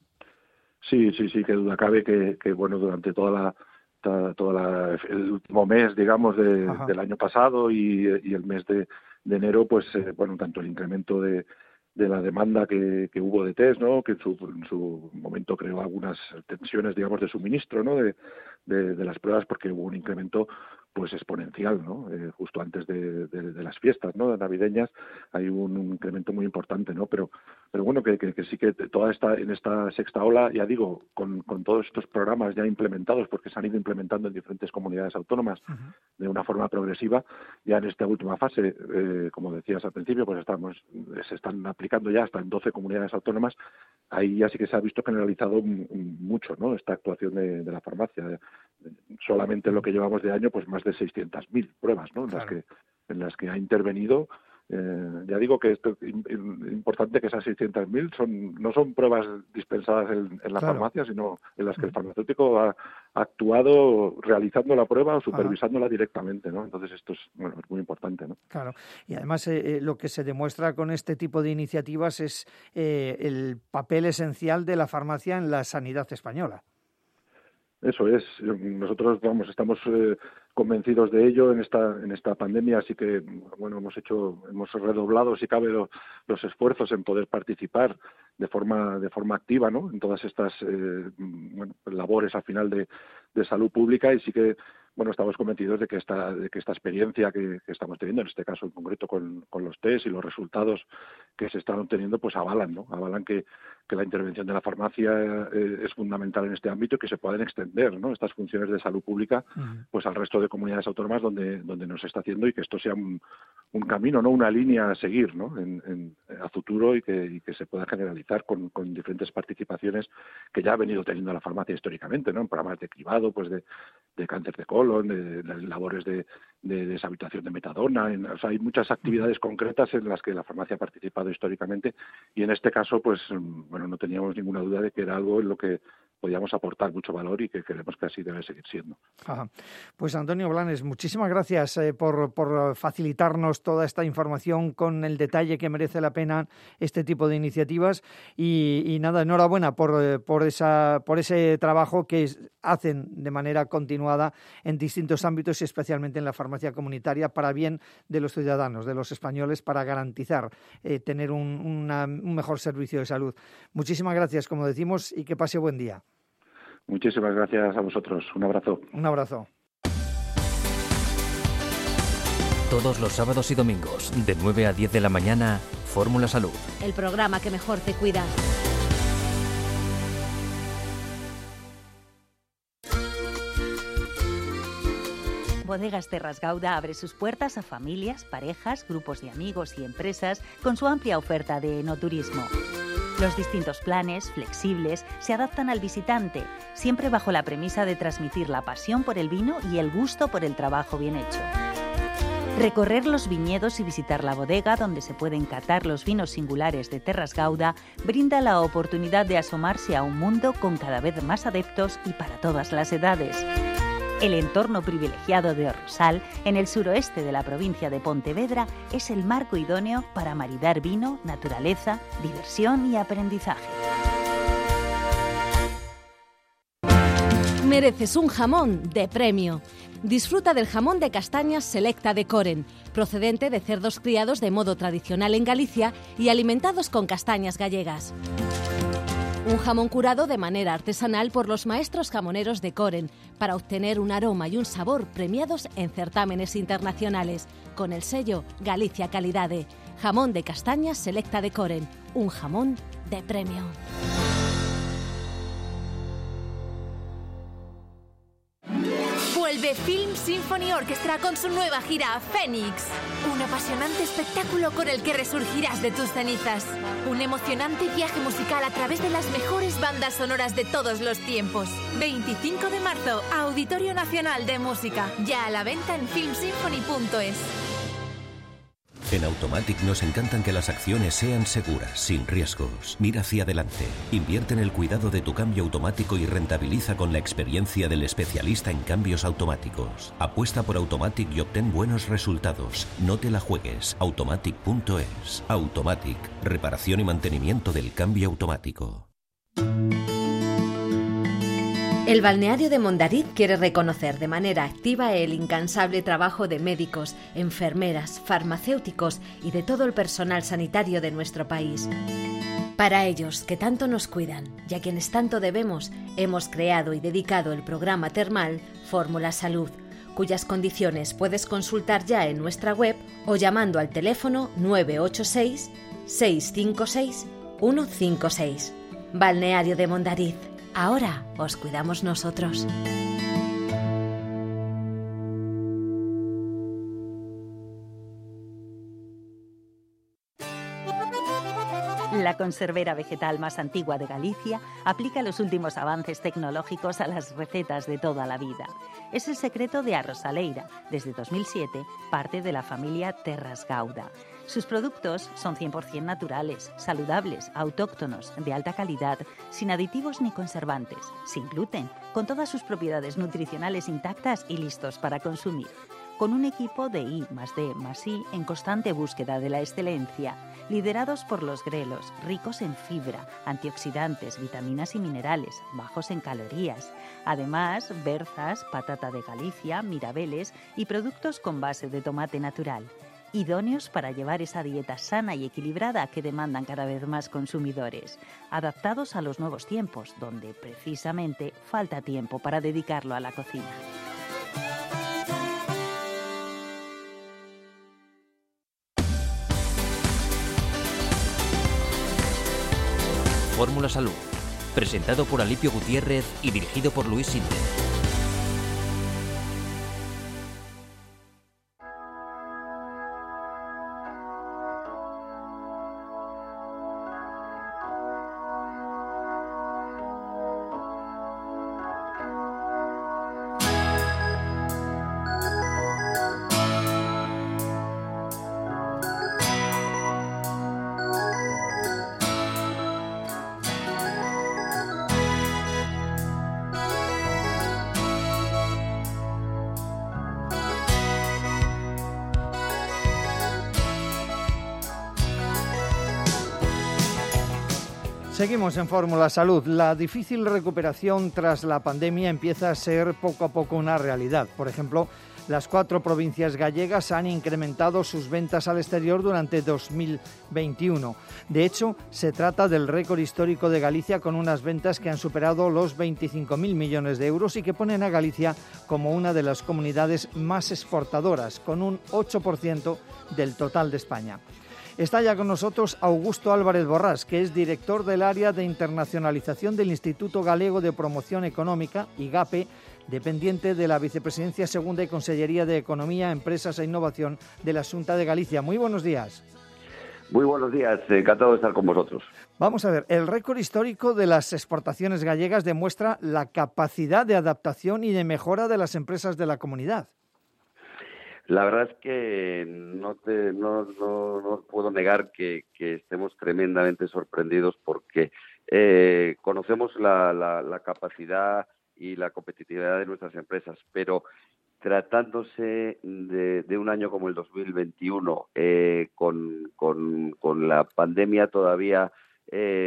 Speaker 16: Sí, sí, sí, que duda cabe que, que bueno, durante toda la todo la, el último mes, digamos, de, del año pasado y, y el mes de, de enero, pues, eh, bueno, tanto el incremento de, de la demanda que, que hubo de test, ¿no? Que en su, en su momento creó algunas tensiones, digamos, de suministro, ¿no? De, de, de las pruebas, porque hubo un incremento pues exponencial, ¿no? Eh, justo antes de, de, de las fiestas, ¿no? Navideñas hay un, un incremento muy importante, ¿no? Pero pero bueno, que, que, que sí que toda esta en esta sexta ola, ya digo, con, con todos estos programas ya implementados, porque se han ido implementando en diferentes comunidades autónomas uh-huh. de una forma progresiva, ya en esta última fase, eh, como decías al principio, pues estamos se están aplicando ya hasta en doce comunidades autónomas. Ahí ya sí que se ha visto generalizado mucho, ¿no? Esta actuación de, de la farmacia. Solamente en lo que llevamos de año, pues más de seiscientas mil pruebas, ¿no? En claro. las que en las que ha intervenido. Eh, ya digo que esto es importante, que esas seiscientas mil son no son pruebas dispensadas en, en la claro. farmacia, sino en las que el farmacéutico ha, ha actuado realizando la prueba o supervisándola Ajá. directamente, ¿no? Entonces esto es, bueno, es muy importante, ¿no?
Speaker 2: Claro, y además eh, lo que se demuestra con este tipo de iniciativas es eh, el papel esencial de la farmacia en la sanidad española.
Speaker 16: Eso es. Nosotros vamos, estamos eh, convencidos de ello en esta en esta pandemia, así que bueno, hemos hecho, hemos redoblado, si cabe, lo, los esfuerzos en poder participar de forma de forma activa, ¿no? En todas estas eh, bueno, labores al final de, de salud pública, y sí que bueno, estamos convencidos de que esta, de que esta experiencia que, que estamos teniendo, en este caso en concreto con, con los test y los resultados que se están obteniendo, pues avalan, ¿no? Avalan que, que la intervención de la farmacia eh, es fundamental en este ámbito y que se pueden extender, ¿no?, estas funciones de salud pública uh-huh. pues al resto de comunidades autónomas donde, donde nos está haciendo, y que esto sea un, un camino, ¿no?, una línea a seguir, ¿no?, en, en, a futuro, y que, y que se pueda generalizar con, con diferentes participaciones que ya ha venido teniendo la farmacia históricamente, ¿no?, en programas de cribado, pues de, de cáncer de colon, de, de labores de, de deshabitación de metadona. En, o sea, hay muchas actividades concretas en las que la farmacia ha participado históricamente, y en este caso, pues bueno, no teníamos ninguna duda de que era algo en lo que podíamos aportar mucho valor y que creemos que así debe seguir siendo.
Speaker 2: Ajá. Pues Antonio Blanes, muchísimas gracias eh, por, por facilitarnos toda esta información con el detalle que merece la pena este tipo de iniciativas, y, y nada, enhorabuena por, por, esa, por ese trabajo que hacen de manera continuada en distintos ámbitos, y especialmente en la farmacia comunitaria, para bien de los ciudadanos, de los españoles, para garantizar eh, tener un, una, un mejor servicio de salud. Muchísimas gracias, como decimos, y que pase buen día.
Speaker 16: Muchísimas gracias a vosotros. Un abrazo.
Speaker 2: Un abrazo.
Speaker 1: Todos los sábados y domingos, de nueve a diez de la mañana, Fórmula Salud.
Speaker 6: El programa que mejor te cuida.
Speaker 10: Bodegas Terras Gauda abre sus puertas a familias, parejas, grupos de amigos y empresas con su amplia oferta de enoturismo. Los distintos planes, flexibles, se adaptan al visitante, siempre bajo la premisa de transmitir la pasión por el vino y el gusto por el trabajo bien hecho. Recorrer los viñedos y visitar la bodega donde se pueden catar los vinos singulares de Terras Gauda brinda la oportunidad de asomarse a un mundo con cada vez más adeptos y para todas las edades. El entorno privilegiado de Orrosal, en el suroeste de la provincia de Pontevedra, es el marco idóneo para maridar vino, naturaleza, diversión y aprendizaje.
Speaker 6: Mereces un jamón de premio. Disfruta del jamón de castañas Selecta de Coren, procedente de cerdos criados de modo tradicional en Galicia y alimentados con castañas gallegas. Un jamón curado de manera artesanal por los maestros jamoneros de Coren, para obtener un aroma y un sabor premiados en certámenes internacionales, con el sello Galicia Calidade. Jamón de castañas Selecta de Coren, un jamón de premio.
Speaker 17: Vuelve Film Symphony Orchestra con su nueva gira Fénix. Un apasionante espectáculo con el que resurgirás de tus cenizas. Un emocionante viaje musical a través de las mejores bandas sonoras de todos los tiempos. veinticinco de marzo, Auditorio Nacional de Música. Ya a la venta en film symphony punto es.
Speaker 13: En Automatic nos encantan que las acciones sean seguras, sin riesgos. Mira hacia adelante. Invierte en el cuidado de tu cambio automático y rentabiliza con la experiencia del especialista en cambios automáticos. Apuesta por Automatic y obtén buenos resultados. No te la juegues. Automatic punto es. Automatic. Reparación y mantenimiento del cambio automático.
Speaker 6: El balneario de Mondariz quiere reconocer de manera activa el incansable trabajo de médicos, enfermeras, farmacéuticos y de todo el personal sanitario de nuestro país. Para ellos, que tanto nos cuidan y a quienes tanto debemos, hemos creado y dedicado el programa termal Fórmula Salud, cuyas condiciones puedes consultar ya en nuestra web o llamando al teléfono nueve ocho seis, seis cinco seis, uno cinco seis. Balneario de Mondariz. Ahora os cuidamos nosotros.
Speaker 10: La conservera vegetal más antigua de Galicia aplica los últimos avances tecnológicos a las recetas de toda la vida. Es el secreto de Arrosaleira, desde dos mil siete, parte de la familia Terras Gauda. Sus productos son cien por ciento naturales, saludables, autóctonos, de alta calidad, sin aditivos ni conservantes, sin gluten, con todas sus propiedades nutricionales intactas y listos para consumir. Con un equipo de I más D más I en constante búsqueda de la excelencia, liderados por los grelos, ricos en fibra, antioxidantes, vitaminas y minerales, bajos en calorías. Además, berzas, patata de Galicia, mirabeles y productos con base de tomate natural. Idóneos para llevar esa dieta sana y equilibrada que demandan cada vez más consumidores, adaptados a los nuevos tiempos, donde precisamente falta tiempo para dedicarlo a la cocina.
Speaker 1: Fórmula Salud, presentado por Alipio Gutiérrez y dirigido por Luis Sinde.
Speaker 2: Seguimos en Fórmula Salud. La difícil recuperación tras la pandemia empieza a ser poco a poco una realidad. Por ejemplo, las cuatro provincias gallegas han incrementado sus ventas al exterior durante dos mil veintiuno. De hecho, se trata del récord histórico de Galicia, con unas ventas que han superado los veinticinco mil millones de euros y que ponen a Galicia como una de las comunidades más exportadoras, con un ocho por ciento del total de España. Está ya con nosotros Augusto Álvarez Borrás, que es director del área de internacionalización del Instituto Galego de Promoción Económica, IGAPE, dependiente de la Vicepresidencia Segunda y Consellería de Economía, Empresas e Innovación de la Xunta de Galicia. Muy buenos días.
Speaker 18: Muy buenos días, encantado de estar con vosotros.
Speaker 2: Vamos a ver, el récord histórico de las exportaciones gallegas demuestra la capacidad de adaptación y de mejora de las empresas de la comunidad.
Speaker 18: La verdad es que no, te, no, no, no puedo negar que, que estemos tremendamente sorprendidos porque eh, conocemos la, la, la capacidad y la competitividad de nuestras empresas, pero tratándose de, de un año como el dos mil veintiuno, eh, con, con, con la pandemia todavía eh,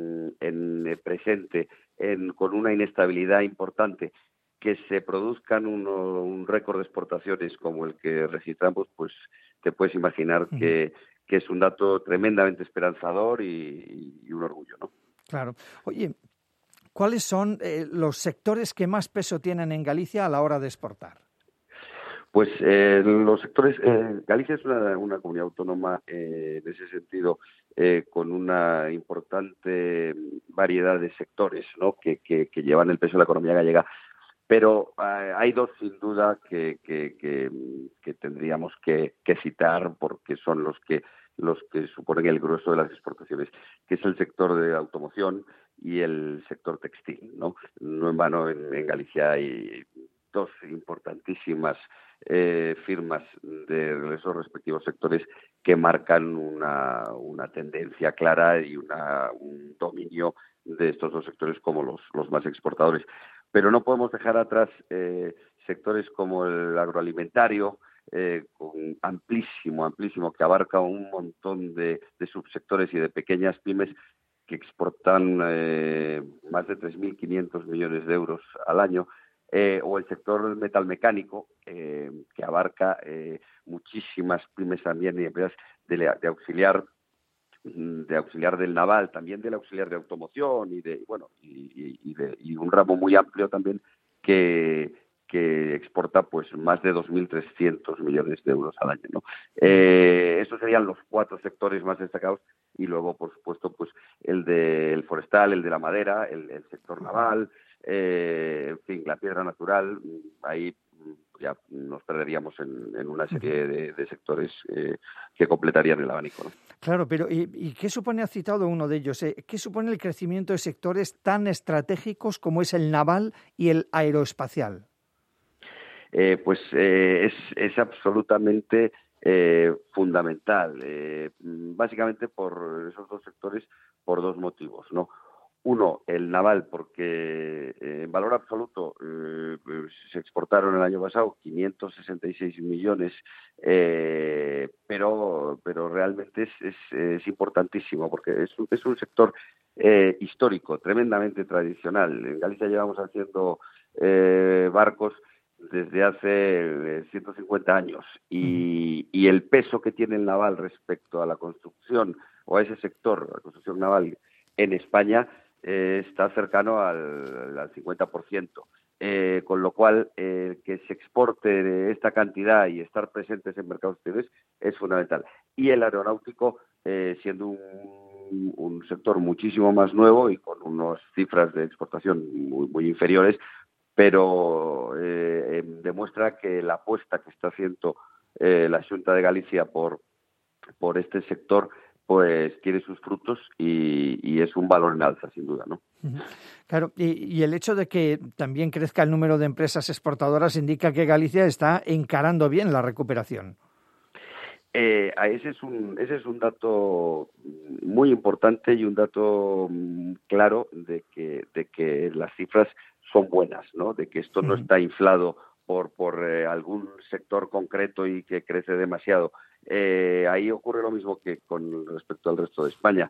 Speaker 18: en presente, en, con una inestabilidad importante, que se produzcan uno, un récord de exportaciones como el que registramos, pues te puedes imaginar uh-huh. que, que es un dato tremendamente esperanzador y, y un orgullo, ¿no?
Speaker 2: Claro. Oye, ¿cuáles son eh, los sectores que más peso tienen en Galicia a la hora de exportar?
Speaker 18: Pues eh, los sectores... Eh, Galicia es una, una comunidad autónoma eh, en ese sentido eh, con una importante variedad de sectores, ¿no? que, que, que llevan el peso de la economía gallega. Pero eh, hay dos, sin duda, que, que, que, que tendríamos que, que citar porque son los que los que suponen el grueso de las exportaciones, que es el sector de automoción y el sector textil, ¿no? No en vano en, en Galicia hay dos importantísimas eh, firmas de esos respectivos sectores que marcan una, una tendencia clara y una, un dominio de estos dos sectores como los, los más exportadores. Pero no podemos dejar atrás eh, sectores como el agroalimentario, eh, con amplísimo, amplísimo, que abarca un montón de, de subsectores y de pequeñas pymes que exportan eh, más de tres mil quinientos millones de euros al año, eh, o el sector metalmecánico, eh, que abarca eh, muchísimas pymes también y empresas de, de auxiliar de auxiliar del naval, también del auxiliar de automoción y de bueno y, y, de, y un ramo muy amplio también que, que exporta pues más de dos mil trescientos millones de euros al año, ¿no? Eh, esos serían los cuatro sectores más destacados y luego por supuesto pues el del forestal, el de la madera, el, el sector naval, eh, en fin, la piedra natural. Ahí ya nos perderíamos en, en una serie de, de sectores eh, que completarían el abanico, ¿no?
Speaker 2: Claro, pero ¿y, y qué supone, has citado uno de ellos, eh, qué supone el crecimiento de sectores tan estratégicos como es el naval y el aeroespacial?
Speaker 18: Eh, pues eh, es, es absolutamente eh, fundamental, eh, básicamente por esos dos sectores, por dos motivos, ¿no? Uno, el naval, porque eh, en valor absoluto eh, se exportaron el año pasado quinientos sesenta y seis millones, eh, pero pero realmente es, es, es importantísimo porque es un, es un sector eh, histórico, tremendamente tradicional. En Galicia llevamos haciendo eh, barcos desde hace ciento cincuenta años y, y el peso que tiene el naval respecto a la construcción o a ese sector, la construcción naval en España, Eh, está cercano al, al cincuenta por ciento, eh, con lo cual eh, que se exporte de esta cantidad y estar presentes en mercados exteriores es fundamental. Y el aeronáutico, eh, siendo un un, un sector muchísimo más nuevo y con unas cifras de exportación muy, muy inferiores, pero eh, demuestra que la apuesta que está haciendo eh, la Xunta de Galicia por, por este sector pues tiene sus frutos y, y es un valor en alza, sin duda, ¿no?
Speaker 2: Claro, y, y el hecho de que también crezca el número de empresas exportadoras indica que Galicia está encarando bien la recuperación.
Speaker 18: Eh, ese es un ese es un dato muy importante y un dato claro de que de que las cifras son buenas, ¿no? De que esto no está inflado por por eh, algún sector concreto y que crece demasiado. Eh, ahí ocurre lo mismo que con respecto al resto de España.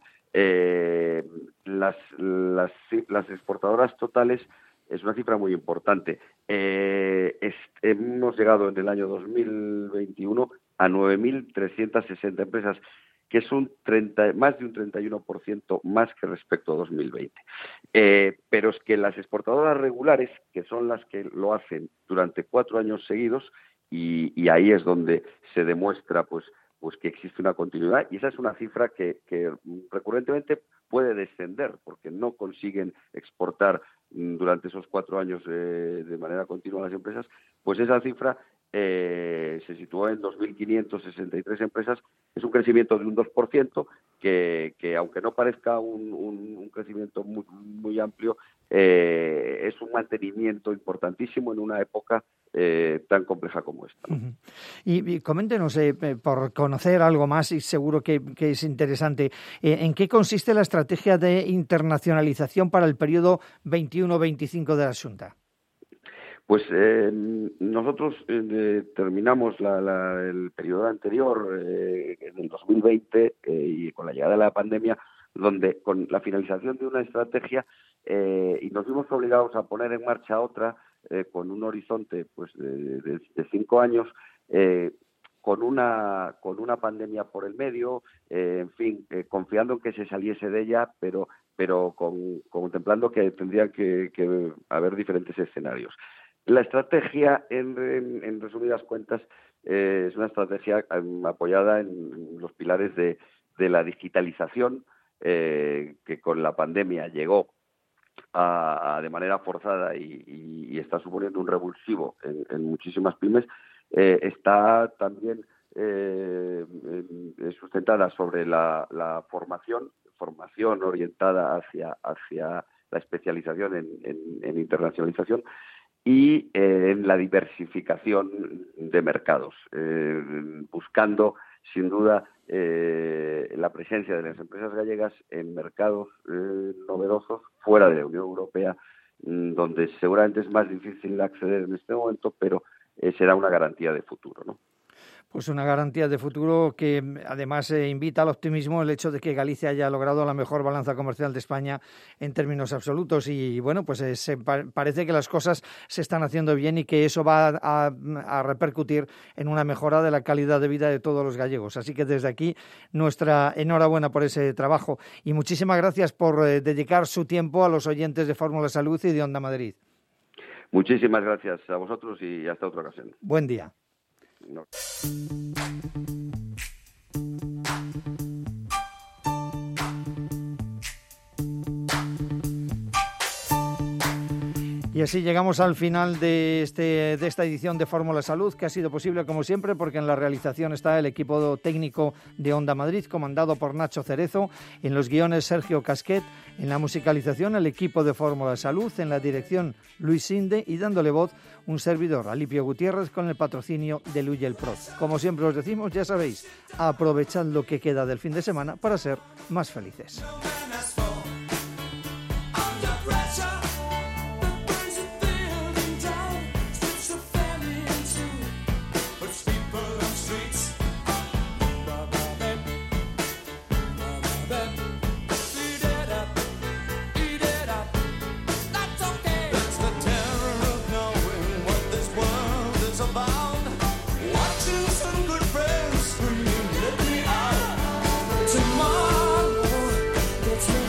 Speaker 18: Eh, las, las, las exportadoras totales es una cifra muy importante. Eh, es, hemos llegado en el año dos mil veintiuno a nueve mil trescientas sesenta empresas, que es un treinta, más de un treinta y uno por ciento más que respecto a dos mil veinte. Eh, pero es que las exportadoras regulares, que son las que lo hacen durante cuatro años seguidos, y, y ahí es donde se demuestra pues, pues que existe una continuidad, y esa es una cifra que, que recurrentemente puede descender, porque no consiguen exportar durante esos cuatro años eh, de manera continua las empresas, pues esa cifra eh, se situó en dos mil quinientas sesenta y tres empresas, es un crecimiento de un dos por ciento, que, que aunque no parezca un, un, un crecimiento muy, muy amplio, eh, es un mantenimiento importantísimo en una época eh, tan compleja como esta, ¿no?
Speaker 2: Uh-huh. Y, y coméntenos, eh, por conocer algo más, y seguro que, que es interesante, eh, ¿en qué consiste la estrategia de internacionalización para el periodo veintiuno veinticinco de la Xunta?
Speaker 18: Pues eh, nosotros eh, terminamos la, la, el periodo anterior, eh, en el dos mil veinte, eh, y con la llegada de la pandemia, donde con la finalización de una estrategia eh, y nos vimos obligados a poner en marcha otra eh, con un horizonte pues de, de, de cinco años, eh, con una con una pandemia por el medio, eh, en fin, eh, confiando en que se saliese de ella, pero pero con, contemplando que tendrían que, que haber diferentes escenarios. La estrategia, en, en, en resumidas cuentas, eh, es una estrategia um, apoyada en los pilares de, de la digitalización, eh, que con la pandemia llegó a, a, de manera forzada y, y, y está suponiendo un revulsivo en, en muchísimas pymes. Eh, está también eh, sustentada sobre la, la formación, formación orientada hacia, hacia la especialización en, en, en internacionalización, y eh, en la diversificación de mercados, eh, buscando, sin duda, eh, la presencia de las empresas gallegas en mercados eh, novedosos fuera de la Unión Europea, donde seguramente es más difícil acceder en este momento, pero eh, será una garantía de futuro, ¿no?
Speaker 2: Pues una garantía de futuro que además eh, invita al optimismo el hecho de que Galicia haya logrado la mejor balanza comercial de España en términos absolutos, y bueno, pues eh, se pa- parece que las cosas se están haciendo bien y que eso va a, a repercutir en una mejora de la calidad de vida de todos los gallegos. Así que desde aquí nuestra enhorabuena por ese trabajo y muchísimas gracias por eh, dedicar su tiempo a los oyentes de Fórmula Salud y de Onda Madrid.
Speaker 18: Muchísimas gracias a vosotros y hasta otra ocasión.
Speaker 2: Buen día.
Speaker 18: No.
Speaker 2: Y así llegamos al final de, este, de esta edición de Fórmula Salud, que ha sido posible, como siempre, porque en la realización está el equipo técnico de Onda Madrid, comandado por Nacho Cerezo, en los guiones Sergio Casquet, en la musicalización el equipo de Fórmula Salud, en la dirección Luis Sinde y dándole voz un servidor, Alipio Gutiérrez, con el patrocinio de Luyel Pro. Como siempre os decimos, ya sabéis, aprovechad lo que queda del fin de semana para ser más felices.
Speaker 19: Tomorrow, it's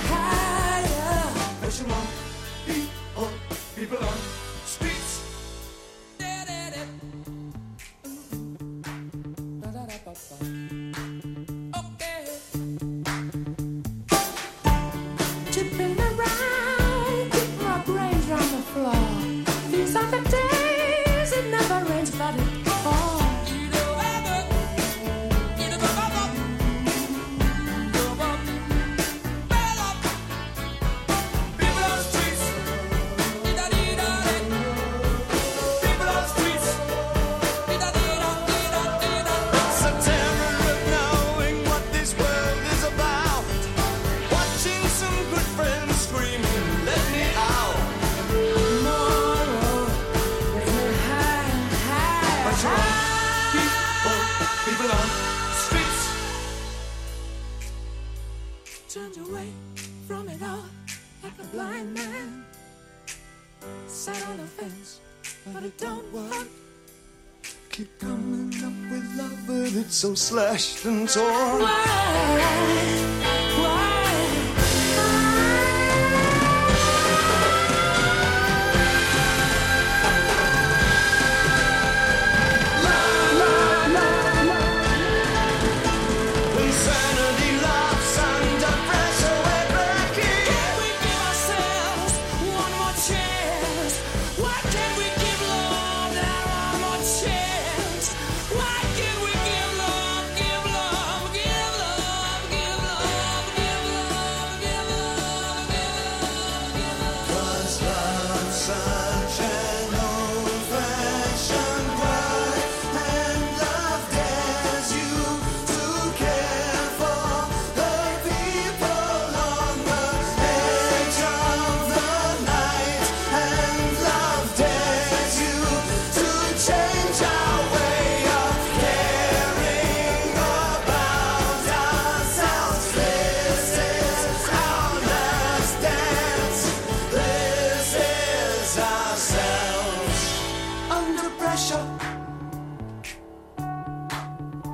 Speaker 19: turned away from it all like a blind man. Sat on the fence, but it don't work.
Speaker 20: Keep coming up with love, but it's so slashed and torn.
Speaker 19: Why? Why?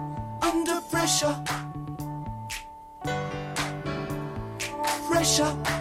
Speaker 20: Pressure.